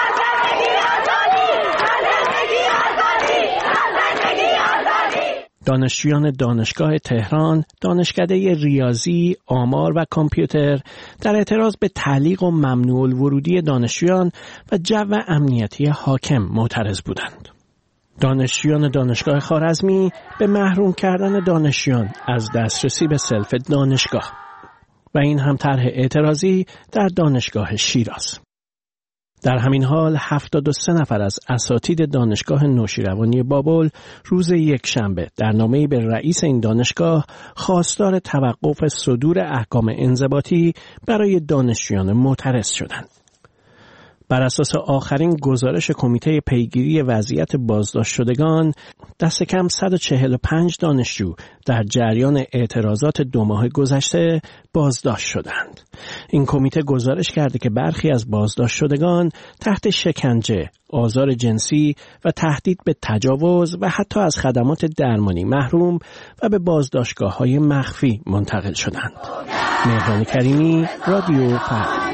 L: دانشجویان دانشگاه تهران، دانشکده ریاضی، آمار و کامپیوتر در اعتراض به تعلیق و ممنوع الورودی دانشجویان و جو امنیتی حاکم معترض بودند. دانشجویان دانشگاه خوارزمی به محروم کردن دانشجویان از دسترسی به سلف دانشگاه و این هم طرح اعتراضی در دانشگاه شیراز. در همین حال 73 نفر از اساتید دانشگاه نوشیروانی بابل روز یکشنبه در نامه‌ای به رئیس این دانشگاه خواستار توقف صدور احکام انضباطی برای دانشجویان معترض شدند. بر اساس آخرین گزارش کمیته پیگیری وضعیت بازداشت شدگان، دست کم 145 دانشجو در جریان اعتراضات 2 ماه گذشته بازداشت شدند. این کمیته گزارش کرده که برخی از بازداشت شدگان تحت شکنجه، آزار جنسی و تهدید به تجاوز و حتی از خدمات درمانی محروم و به بازداشتگاه‌های مخفی منتقل شدند. مهران کریمی، رادیو فردا.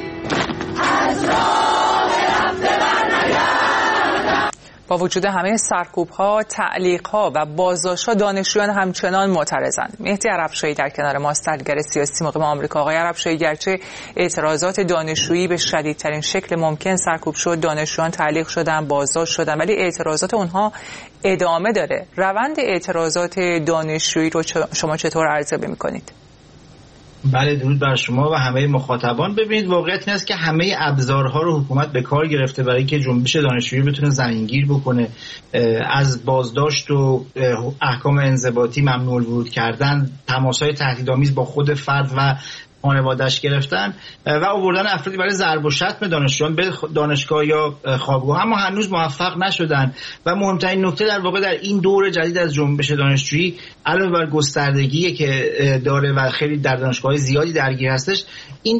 A: با وجود همه سرکوب‌ها، تعلیق‌ها و بازداشت‌ها، دانشجویان همچنان معترضند. مهدی عربشاهی در کنار ماست، تحلیلگر سیاسی مقیم آمریکا. آقای عربشاهی، گرچه اعتراضات دانشجویی به شدیدترین شکل ممکن سرکوب شد، دانشجویان تعلیق شدن، بازداشت شدن، ولی اعتراضات اونها ادامه داره. روند اعتراضات دانشجویی رو شما چطور ارزیابی می‌کنید؟
N: بله، درود بر شما و همه مخاطبان. ببینید، واقعیت این است که همه ابزارها رو حکومت به کار گرفته برای اینکه جنبش دانشجویی بتونه زمینگیر بکنه. از بازداشت و احکام انضباطی، ممنوع الورود کردن، تماس‌های تهدیدآمیز با خود فرد و خانواده‌اش گرفتن و آوردن افرادی برای ضرب و شتم دانشجویان به دانشگاه یا خوابگاه، اما هنوز موفق نشدن. و مهمترین نکته در واقع در این دور جدید از جنبش دانشجویی علاوه بر گستردگی که داره و خیلی در دانشگاه‌های زیادی درگیر هستش، این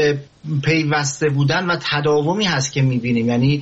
N: پیوسته بودن و تداومی هست که می‌بینیم. یعنی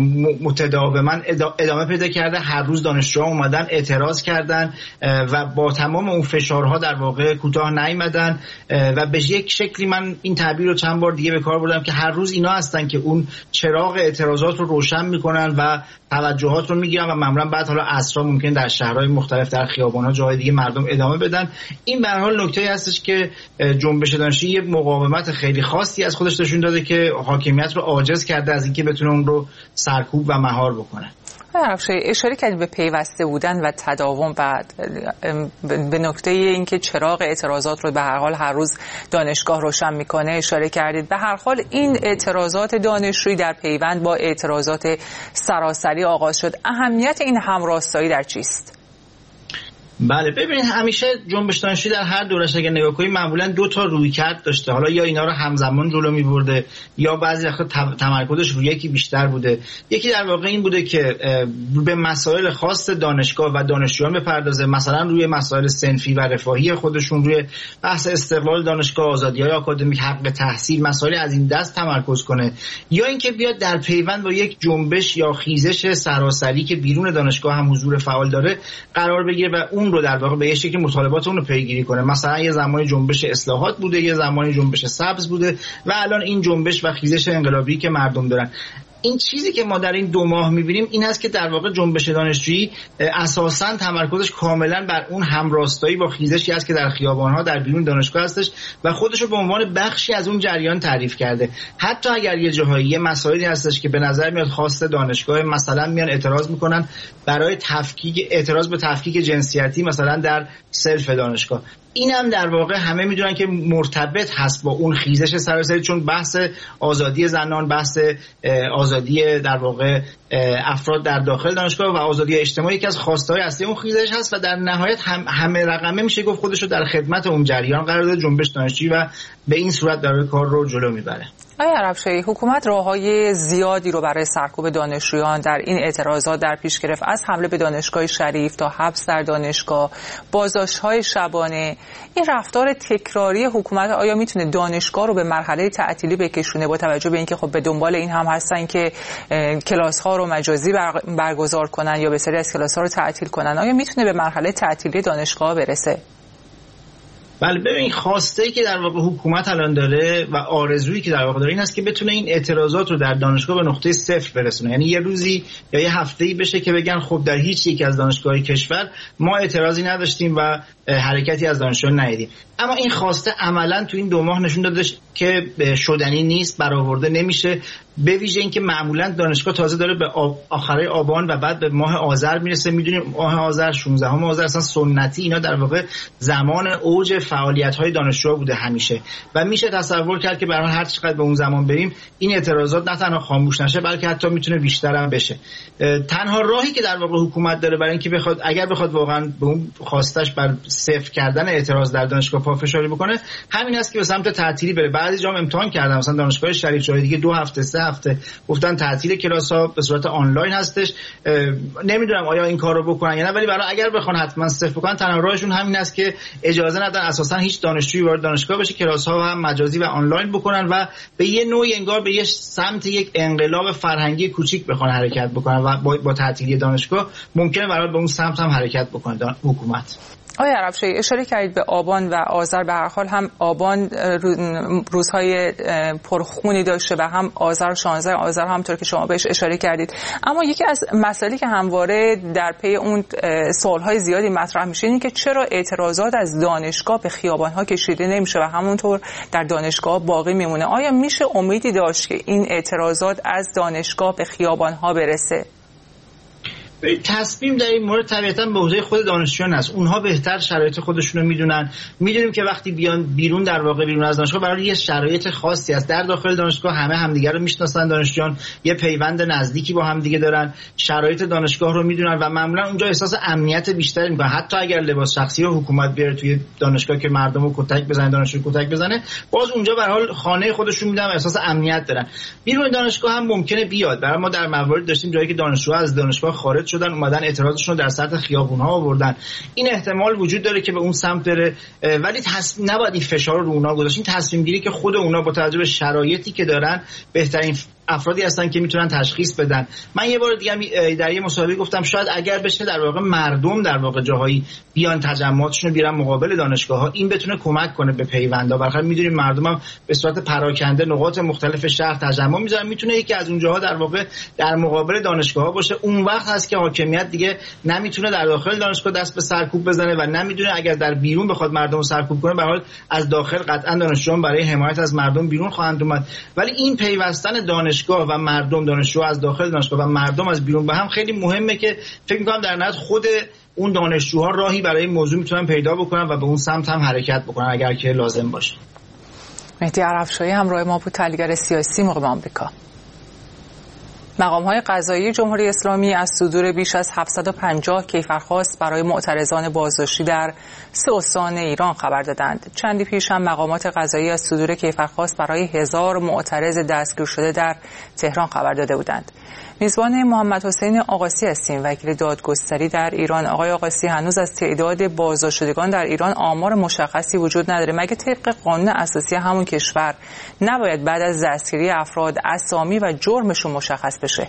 N: متداوما ادامه پیدا کرده، هر روز دانشجوها اومدن اعتراض کردن و با تمام اون فشارها در واقع کوتاه نیامدن و به یک شکلی، من این تعبیر رو چند بار دیگه به کار بردم، که هر روز اینا هستن که اون چراغ اعتراضات رو روشن میکنن و توجهات رو میگیرن و معمولا بعد حالا عصرها ممکن در شهرهای مختلف، در خیابان‌ها، جای دیگه مردم ادامه بدن. این به هر حال نکته‌ای هستش که جنبش دانشجویی مقاومت خیلی خاصی از خودش نشون داده که حاکمیت رو عاجز کرده از اینکه بتونه اون رو سرکوب و مهار بکنه.
A: اشاره کردید به پیوسته بودن و تداوم و به نکته این که چراغ اعتراضات رو به هر حال هر روز دانشگاه روشن میکنه اشاره کردید. به هر حال این اعتراضات دانشجویی در پیوند با اعتراضات سراسری آغاز شد. اهمیت این همراستایی در چیست؟
N: بله، ببینید، همیشه جنبش دانشجویی در هر دورش اگه نگاه کنیم معمولا 2 تا رویکرد داشته. حالا یا اینا رو همزمان جلو می‌برده یا بعضی وقتا تمرکزش روی یکی بیشتر بوده. یکی در واقع این بوده که به مسائل خاص دانشگاه و دانشجویان بپردازه، مثلا روی مسائل صنفی و رفاهی خودشون، روی بحث استقلال دانشگاه، آزادی‌های آکادمیک، حق تحصیل، مسائل از این دست تمرکز کنه، یا اینکه بیاد در پیوند با یک جنبش یا خیزش سراسری که بیرون دانشگاه هم حضور فعال داره قرار بگیره و اون رو در واقع به یه شکلی مطالبات اون رو پیگیری کنه. مثلا یه زمانی جنبش اصلاحات بوده، یه زمانی جنبش سبز بوده و الان این جنبش و خیزش انقلابی که مردم دارن. این چیزی که ما در این 2 ماه می‌بینیم این است که در واقع جنبش دانشجویی اساساً تمرکزش کاملاً بر اون همراستایی با خیزشی است که در خیابان‌ها، در بیرون دانشگاه هستش و خودش رو به عنوان بخشی از اون جریان تعریف کرده. حتی اگر یه جاهایی یه مسائلی هستش که به نظر میاد خاص دانشگاه، مثلا میان اعتراض میکنن برای اعتراض به تفکیک جنسیتی مثلا در سلف دانشگاه، این هم در واقع همه میدونن که مرتبط هست با اون خیزش سراسری، چون بحث آزادی زنان، بحث آزادی در واقع افراد در داخل دانشگاه و آزادی اجتماعی یکی از خواسته‌های اصلی اون خیزش هست و در نهایت همه رقمه میشه گفت خودش رو در خدمت اون جریان قرار داده جنبش دانشجویی و به این صورت داره کار رو جلو میبره.
A: آقای عربشاهی، حکومت راه‌های زیادی رو برای سرکوب دانشجویان در این اعتراضات در پیش گرفت، از حمله به دانشگاه شریف تا حبس در دانشگاه، بازداشت‌های شبانه. این رفتار تکراری حکومت آیا میتونه دانشگاه رو به مرحله تعطیلی بکشونه، با توجه به اینکه خب به دنبال این هم هستن که کلاس‌ها رو مجازی برگزار کنن یا به سری از کلاس‌ها رو تعطیل کنن؟ آیا میتونه به مرحله تعطیلی دانشگاه برسه؟
N: بله، ببین خواسته که در واقع حکومت الان داره و آرزویی که در واقع داره این است که بتونه این اعتراضات رو در دانشگاه به نقطه صفر برسونه. یعنی یه روزی یا یه هفته‌ای بشه که بگن خب در هیچ یک از دانشگاه‌های کشور ما اعتراضی نداشتیم و حرکتی از دانشجویان ندیدیم. اما این خواسته عملاً تو این 2 ماه نشون داده که شدنی نیست، برآورده نمیشه. به ویژه اینکه معمولاً دانشگاه تازه داره به آخرای آبان و بعد به ماه آذر میرسه. میدونیم ماه آذر 16 آذر اصلا سنتی اینا در واقع زمان اوج فعالیت‌های دانشجو بوده همیشه و میشه تصور کرد که برای هر چقدر به اون زمان بریم این اعتراضات نه تنها خاموش نشه بلکه حتی میتونه بیشتر هم بشه. تنها راهی که در واقع حکومت داره برای اینکه اگر بخواد واقعا به اون خواستش بر صفر کردن اعتراض در دانشگاه پافشاری بکنه همین است که به سمت تعطیلی بره. بعضی جام امتحان کردن، مثلا دانشگاه شریف جای دیگه 2 هفته 3 هفته گفتن تعطیل کلاس‌ها به صورت آنلاین هستش. نمیدونم آیا این کارو بکنن یا نه، ولی برای اگر بخوان حتما صفر بکنن تنها راهشون همین است که اجازه ندن اساسا هیچ دانشجویی وارد دانشگاه بشه، کلاس‌ها هم مجازی و آنلاین بکنن و به یه نوعی انگار به یه سمت یک انقلاب فرهنگی کوچیک بخوان حرکت بکنن و با تعطیلی دانشگاه ممکنه برای به اون سمت هم حرکت بکنه حکومت.
A: آقای عربشاهی، اشاره کردید به آبان و آذر. به هر حال هم آبان روزهای پرخونی داشته و هم آذر 16 آذر همونطور که شما بهش اشاره کردید. اما یکی از مسائلی که همواره در پی اون سوالهای زیادی مطرح میشه اینه که چرا اعتراضات از دانشگاه به خیابان‌ها کشیده نمیشه و همونطور در دانشگاه باقی میمونه. آیا میشه امیدی داشت که این اعتراضات از دانشگاه به خیابان‌ها برسه؟
N: تصمیم در این مورد طبیعتاً به عهده خود دانشجویان است. اونها بهتر شرایط خودشون رو میدونن. میدونیم که وقتی بیان بیرون در واقع بیرون از دانشگاه برای یه شرایط خاصی است. در داخل دانشگاه همه همدیگه رو میشناسن، دانشجویان یه پیوند نزدیکی با همدیگه دارن، شرایط دانشگاه رو میدونن و معمولاً اونجا احساس امنیت بیشتری میکنن. حتی اگر لباس شخصی رو حکومت بیاره توی دانشگاه که مردم رو کتک بزنن، دانشجو کتک بزنه، باز اونجا به هر حال خانه خودشون میدن، احساس امنیت دارن. بیرون دانشگاه هم ممکنه بیاد. برای ما در موارد داشتیم جایی که دانشجوها از دانشگاه خارج شدن، اومدن اعتراضشون رو در سطح خیابون‌ها آوردن. این احتمال وجود داره که به اون سمت بره، ولی نباید این فشار رو اونها گذاشت. این تصمیم گیری که خود اونها با توجه به شرایطی که دارن بهترین افرادی هستن که میتونن تشخیص بدن. من یه بار دیگه در یه مصاحبه گفتم شاید اگر بشه در واقع مردم در واقع جاهایی بیان تجمعاتشون رو بیارن مقابل دانشگاه‌ها، این بتونه کمک کنه به پیوندا. برخلاف میدونیم مردم هم به صورت پراکنده نقاط مختلف شهر تجمع میذارن، میتونه یکی از اونجاها در واقع در مقابل دانشگاه‌ها باشه. اون وقت هست که حاکمیت دیگه نمیتونه در داخل دانشگاه دست به سرکوب بزنه و نمیدونه اگر در بیرون بخواد مردم رو سرکوب کنه، به حال از داخل قطعا دانشجویان برای حمایت از مردم بیرون خواهند اومد. ولی این پیوستن دانشگاه و مردم، دانشجو از داخل دانشگاه و مردم از بیرون به هم خیلی مهمه که فکر می‌کنم در نهایت خود اون دانشجوها راهی برای این موضوع میتونن پیدا بکنن و به اون سمت هم حرکت بکنن اگر که لازم باشه.
A: مهدی عربشاهی همراه ما بود، تحلیلگر سیاسی مقیم آمریکا. مقام‌های قضایی جمهوری اسلامی از صدور بیش از 750 کیفرخواست برای معترضان بازداشتی در 3 استان ایران خبر دادند. چندی پیش هم مقامات قضایی از صدور کیفرخواست برای 1000 معترض دستگیر شده در تهران خبر داده بودند. میزبان محمد حسین آقاسی هستیم، وکیل دادگستری در ایران. آقای آقاسی، هنوز از تعداد بازداشت شدگان در ایران آمار مشخصی وجود نداره. مگه طبق قانون اساسی همون کشور نباید بعد از دستگیری افراد اسامی و جرمشون مشخص بشه؟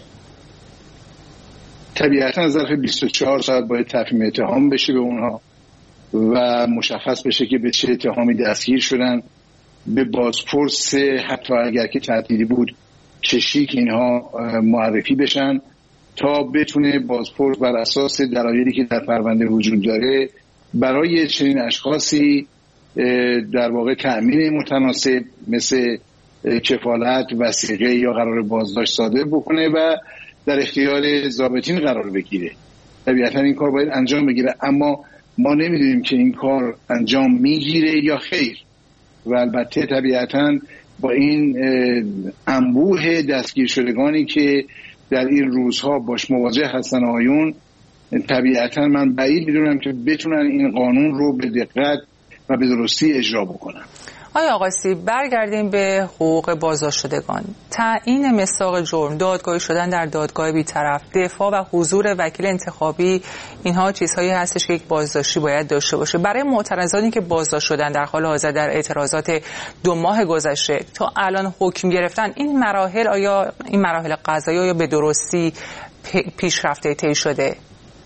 O: طبیعتا ظرف 24 ساعت باید تفهیم اتهام بشه به اونها و مشخص بشه که به چه اتهامی دستگیر شدن، به بازپرس حتی اگر که تعدیلی بود چشی که اینها معرفی بشن تا بتونه بازپرس بر اساس دلایلی که در پرونده وجود داره برای چنین اشخاصی در واقع تأمین متناسب مثل کفالت، وثیقه یا قرار بازداشت صادر بکنه و در اختیار ضابطین قرار بگیره. طبیعتا این کار باید انجام بگیره، اما ما نمیدونیم که این کار انجام میگیره یا خیر و البته طبیعتا با این انبوه دستگیر شدگانی که در این روزها باش مواجه هستن آیون، طبیعتا من بعید میدونم که بتونن این قانون رو به دقت و به درستی اجرا بکنن.
A: آقای آقاسی، برگردیم به حقوق بازداشتگان. تعیین مصداق جرم، دادگاهی شدن در دادگاه بی‌طرف، دفاع و حضور وکیل انتخابی، اینها چیزهایی هستش که یک بازداشتی باید داشته باشه. برای معترضانی که بازداشت شدن در حال حاضر در اعتراضات 2 ماه گذشته تا الان حکم گرفتن، این مراحل آیا این مراحل قضایی آیا به درستی پیشرفته طی شده؟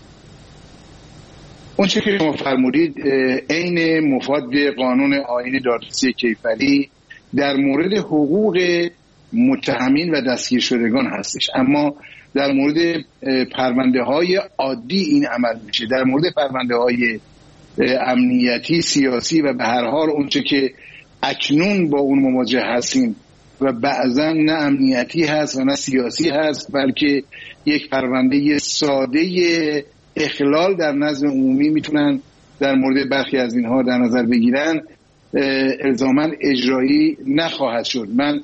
O: اون چه که شما فرمودید عین مفاد قانون آیین دادرسی کیفری در مورد حقوق متهمین و دستگیر شدگان هستش، اما در مورد پرونده های عادی این عمل میشه. در مورد پرونده های امنیتی، سیاسی و به هر حال اون چه که اکنون با اون مواجه هستیم و بعضا نه امنیتی هست و نه سیاسی هست، بلکه یک پرونده ساده اخلال در نظم عمومی میتونن در مورد برخی از اینها در نظر بگیرن، الزاماً اجرایی نخواهد شد. من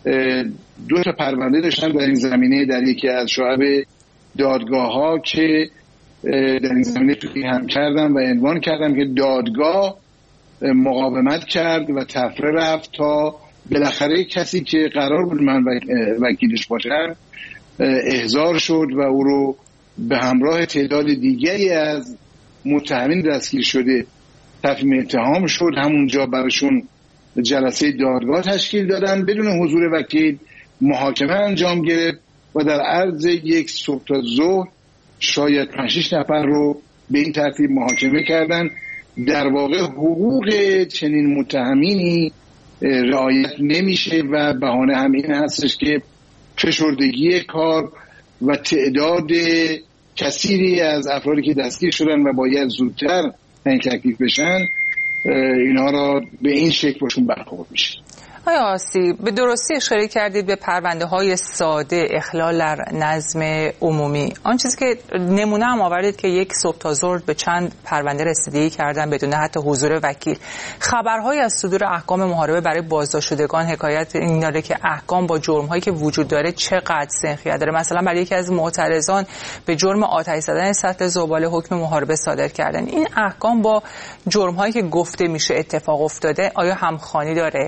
O: 2 پرونده داشتم در این زمینه در یکی از شعب دادگاه ها که در این زمینه توی هم کردم و عنوان کردم که دادگاه مقاومت کرد و تفره رفت تا بالاخره کسی که قرار بود من وکیلش باشم احضار شد و او رو به همراه تعداد دیگری از متهمین دستگیر شده تفهیم اتهام شد. همونجا براشون جلسه دادگاه تشکیل دادن، بدون حضور وکیل محاکمه انجام گرفت و در عرض یک صبح تا ظهر شاید 5-6 نفر رو به این ترتیب محاکمه کردن. در واقع حقوق چنین متهمینی رعایت نمیشه و بهانه همین هستش که فشردگی کار و تعداد کثیری از افرادی که دستگیر شدن و باید زودتر این تکلیف بشن، اینها را به این شکل باشون برخورد میشه.
A: آقای آقاسی، به درستی اشاره کردید به پرونده های ساده اخلال در نظم عمومی. آن چیزی که نمونه هم آوردید که یک صبح تا ظهر به چند پرونده رسیدگی کردن بدون حتی حضور وکیل. خبرهای از صدور احکام محاربه برای بازداشت شدگان حکایت این داره که احکام با جرم‌هایی که وجود داره چقدر سنخیت داره. مثلا برای یکی از معترضان به جرم آتش زدن سطل زباله حکم محاربه صادر کردن. این احکام با جرم‌هایی که گفته میشه اتفاق افتاده آیا همخوانی داره؟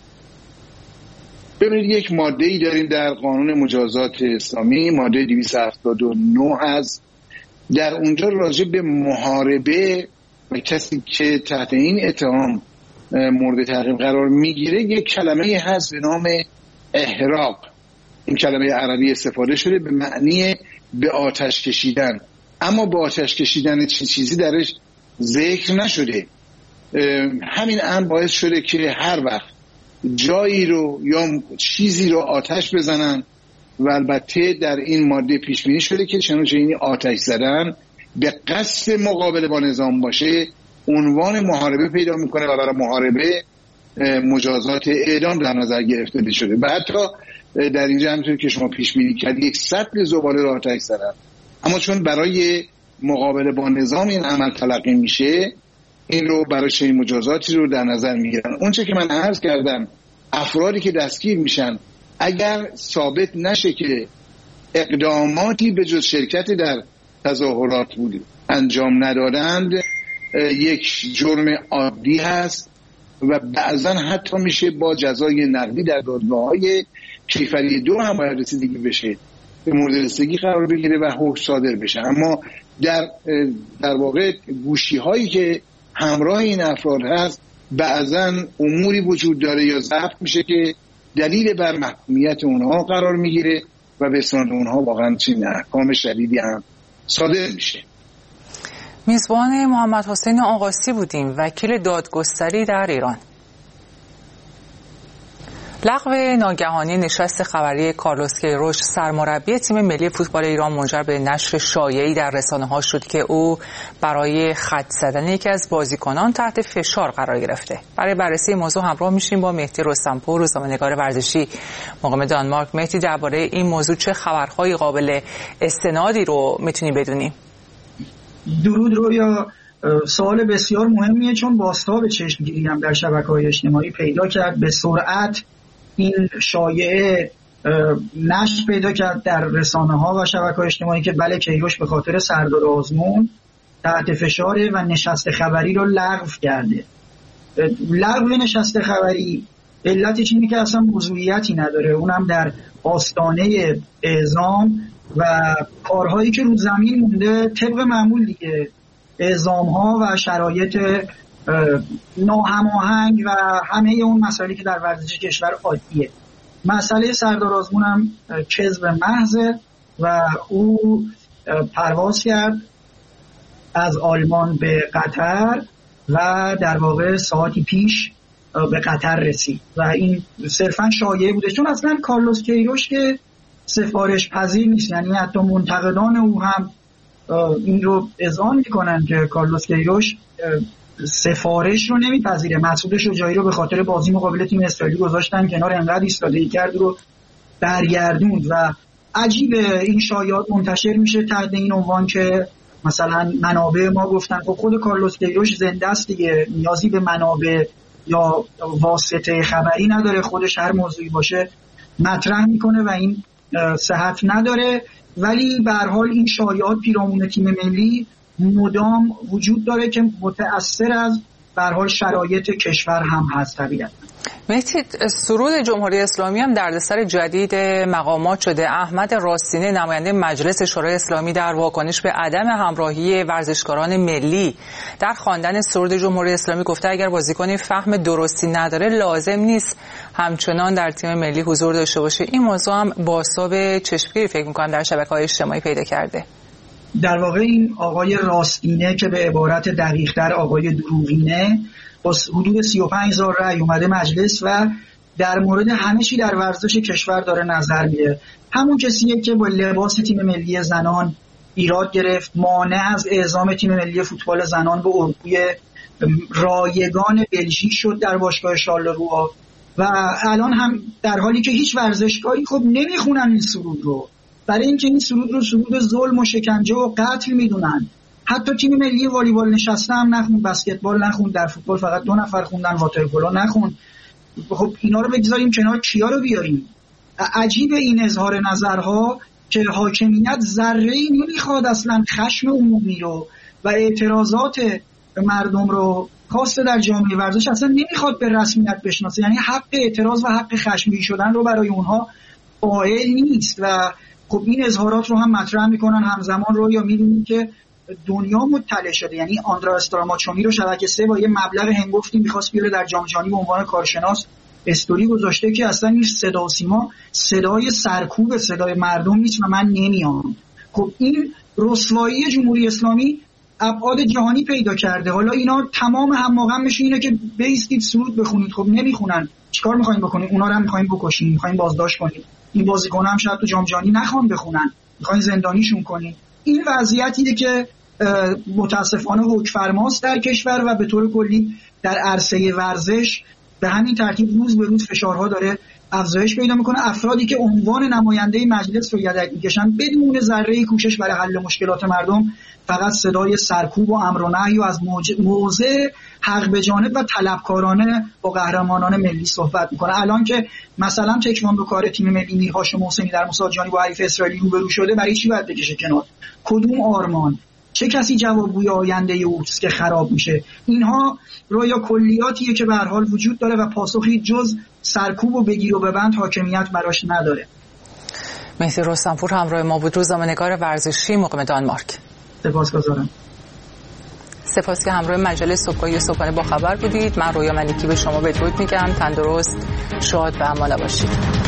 O: ببینید، یک ماده‌ای داریم در قانون مجازات اسلامی، ماده 279 هست. در اونجا راجع به محاربه و کسی که تحت این اتهام مورد تعقیب قرار میگیره یک کلمه هست به نام احراق. این کلمه عربی استفاده شده به معنی به آتش کشیدن، اما به آتش کشیدن چیزی درش ذکر نشده. همین امر باعث شده که هر وقت جایی رو یا چیزی رو آتش بزنن و البته در این ماده پیش بینی شده که چنانچه آتش زدن به قصد مقابله با نظام باشه عنوان محاربه پیدا میکنه و برای محاربه مجازات اعدام در نظر گرفته شده. و حتی در اینجا همونطور که شما پیش بینی کردید یک سطل زباله رو آتش زدن، اما چون برای مقابله با نظام این عمل تلقی میشه این رو برای چنین مجازاتی رو در نظر میگیرن. اونچه که من عرض کردم، افرادی که دستگیر میشن اگر ثابت نشه که اقداماتی به جز شرکت در تظاهرات بود انجام ندادند، یک جرم عادی هست و بعضا حتی میشه با جزای نقدی در دادگاه‌های کیفری 2 هم باید رسیدگی بشه، به مورد رسیدگی قرار بگیره و حکم صادر بشه. اما در واقع گوشی هایی که همراه این افراد هست بعضا اموری وجود داره یا ضبط میشه که دلیل بر محکومیت اونها قرار میگیره و به اسناد اونها واقعا چنین احکام شدیدی هم صادر میشه.
A: میزبان محمد حسین آقاسی بودیم، وکیل دادگستری در ایران. لغو ناگهانی نشست خبری کارلوس کیروش سرمربی تیم ملی فوتبال ایران منجر به نشر شایعی در رسانه‌ها شد که او برای خط زدن یکی از بازیکنان تحت فشار قرار گرفته. برای بررسی موضوع همراه میشیم با مهدی رستمپور، روزنامه‌نگار ورزشی مقیم دانمارک. مهدی، درباره این موضوع چه خبرهای قابل استنادی رو میتونیم بدونیم؟
P: درود رویا. سوال بسیار مهمیه چون بازتاب چشمگیری هم در شبکه‌های اجتماعی پیدا کرد. به سرعت این شایعه نشر پیدا کرد در رسانه ها و شبکه‌های اجتماعی که بله کیروش به خاطر سردار آزمون تحت فشاره و نشست خبری رو لغو کرده. لغو نشست خبری علتش اینه که اصلا موضوعیتی نداره، اونم در آستانه اعزام و کارهایی که رو زمین مونده طبق معمول دیگه، اعزام ها و شرایط ناهماهنگ و همه اون مسائلی که در ورزش کشور عادیه. مسئله سردار آزمون هم کذب محضه و او پرواز کرد از آلمان به قطر و در واقع ساعتی پیش به قطر رسید و این صرفا شایعه بوده، چون اصلا کارلوس کیروش که سفارش پذیر نیست، یعنی حتی منتقدان او هم این رو اذعان میکنن که کارلوس کیروش سفارش رو نمیپذیره. مسعود شجاعی رو به خاطر بازی مقابل تیم اسرائیل گذاشتن کنار، انقدر ایستادگی کرد رو برگردوند و عجیب این شایعات منتشر میشه تحت این عنوان که مثلا منابع ما گفتن خب خود کارلوس کیروش زنده است دیگه، نیازی به منابع یا واسطه خبری نداره، خودش هر موضوعی باشه مطرح میکنه و این صحت نداره. ولی به هر حال این شایعات پیرامون تیم ملی مدام وجود داره که متأثر از به هر حال شرایط کشور هم هست. طبیعتاً
A: مهدی، سرود جمهوری اسلامی هم دردسر جدید مقامات شده. احمد راستینه نماینده مجلس شورای اسلامی در واکنش به عدم همراهی ورزشکاران ملی در خواندن سرود جمهوری اسلامی گفته اگر بازیکنی فهم درستی نداره لازم نیست همچنان در تیم ملی حضور داشته باشه. این موضوع هم بازتاب چشمگیری فکر می‌کنم در شبکه‌های اجتماعی پیدا کرده.
P: در واقع این آقای راستینه که به عبارت دقیق‌تر آقای دروغینه با حدود 35,000 رأی اومده مجلس و در مورد همه چی در ورزش کشور داره نظر میده. همون کسیه که با لباس تیم ملی زنان ایراد گرفت، مانع از اعزام تیم ملی فوتبال زنان به اردوی رایگان بلژیک شد در باشگاه شارلروا و الان هم در حالی که هیچ ورزشکاری خب نمیخونن این سرود رو، برای اینکه این سرود رو سرود ظلم و شکنجه و قتل میدونن. حتی تیم ملی والیبال نشسته هم نخوند، بسکتبال نخوند، در فوتبال فقط 2 نفر خوندن، واترپولو نخوند. خب اینا رو بگذاریم کنار، کیا رو بیاریم؟ عجیب این اظهار نظرها که حاکمیت ذره‌ای نمیخواد اصلا خشم عمومی رو و اعتراضات مردم رو خاصه در جامعه ورزش اصلا نمیخواد به رسمیت بشناسه، یعنی حق اعتراض و حق خشمگین شدن رو برای اونها قائل نیست و خب این اظهارات رو هم مطرح میکنن. همزمان رو یا میبینیم که دنیا مطلع شده، یعنی آندرا استراماچونی رو شبکه 3 با یه مبلغ هنگفتی میخواست بیاره در جام جهانی به عنوان کارشناس، استوری گذاشته که اصلا این صدا و سیما صدای سرکوب صدای مردم نیست و من نمیام. خب این رسوایی جمهوری اسلامی ابعاد جهانی پیدا کرده. حالا اینا تمام هماغم میشه اینه که بیستید سرود بخونید، خب نمیخونن، چیکار میخواین بکنید؟ اونا رو هم میخواین بکشین، میخواین بازداشت کنید، این بازیکن‌ها هم شاید تو جام جهانی نخوان بخونن، میخواین زندانیشون کنید. این وضعیتیه که متاسفانه حکم‌فرماست در کشور و به طور کلی در عرصه ورزش به همین ترتیب روز به روز فشارها داره افزایش پیدا میکنه. افرادی که عنوان نماینده مجلس رو یدک میکشن بدون ذره کوشش برای حل مشکلات مردم، فقط صدای سرکوب و امر و نهی و از موضع حق به جانب و طلبکارانه با قهرمانان ملی صحبت میکنه. الان که مثلا تکواندوکار تیم ملی میرهاشم محسنی در مسابقات جهانی با حریف اسرائیلی روبرو شده، برای چی باید بکشه کنار؟ کدوم آرمان؟ چه کسی جوابگوی آینده اوست که خراب میشه؟ اینها رویا کلیاتیه که به هر حال وجود داره و پاسخی جز سرکوب و بگیر و ببند حاکمیت براش نداره.
A: مهدی رستمپور همراه ما بود، روزنامه‌نگار ورزشی مقیم دانمارک.
P: سپاسگزارم.
A: سپاس که همراه مجله صبحگاهی صبحانه با خبر بودید. من رویا ملکی به شما بدرود میگم. تندرست، شاد و امان باشید.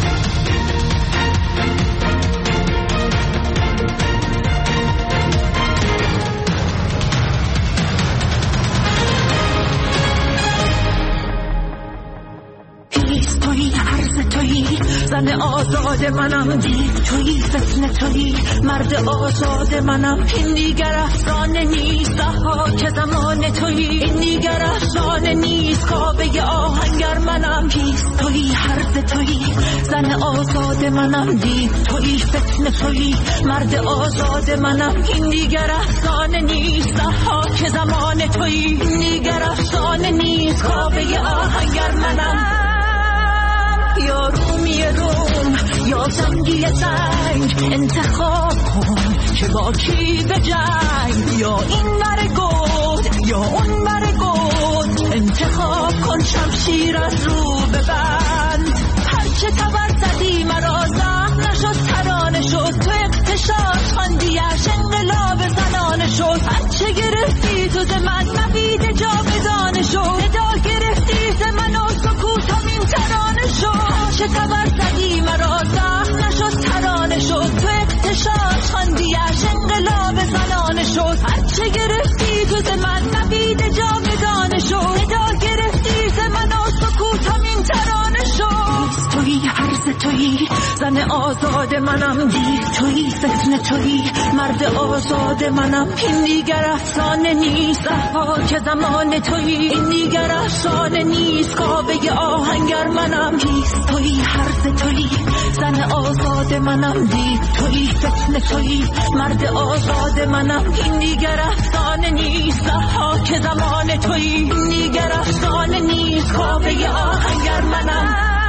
Q: زن آزاد منم، دید تویی، فتنه تویی، مرد آزاد منم. این دیگر افسانه نیست، ها که زمان تویی. این دیگر افسانه نیست، کابه آهنگر منم. کیست تویی، هرز تویی، زن آزاد منم. دید تویی، فتنه تویی، مرد آزاد منم. این دیگر افسانه نیست، ها که زمان تویی. این دیگر افسانه نیست، کابه آهنگر منم. یا رومی روم زنگی سنگ انتخاب کن که با کی به جنگ یا این ور گود یا اون ور گود انتخاب کن شمشیر از رو ببند هرچه تبر زدی مرا زخم نشد ترانه شد تو اقتشاش خواندیش انقلاب زنانه شد هرچه گرفتی تو ز من نبید جاودانه شد صدا گرفتی ز من و سکوتم این ترانه شد هرچه تبر زدی مرا زخم نشد ترانه شد تو اقتشاش خواندیش انقلاب زنانه شد هرچه گرفتی تو ز من نبید جاودانه شد صدا گرفتی ز من و سکوتم این ترانه شد تویی هرز تویی زن آزاد منم دیر تویی فتنه تویی مرد آزاد منم این دیگر افسانه نیست که زمان تویی این دیگر افسانه نیست کابه آهنگر منم هیست تویی هرز تویی زن آزاد منم دیر تویی فتنه تویی مرد آزاد منم این دیگر افسانه نیست که زمان تویی این دیگر افسانه نیست کابه آهنگر منم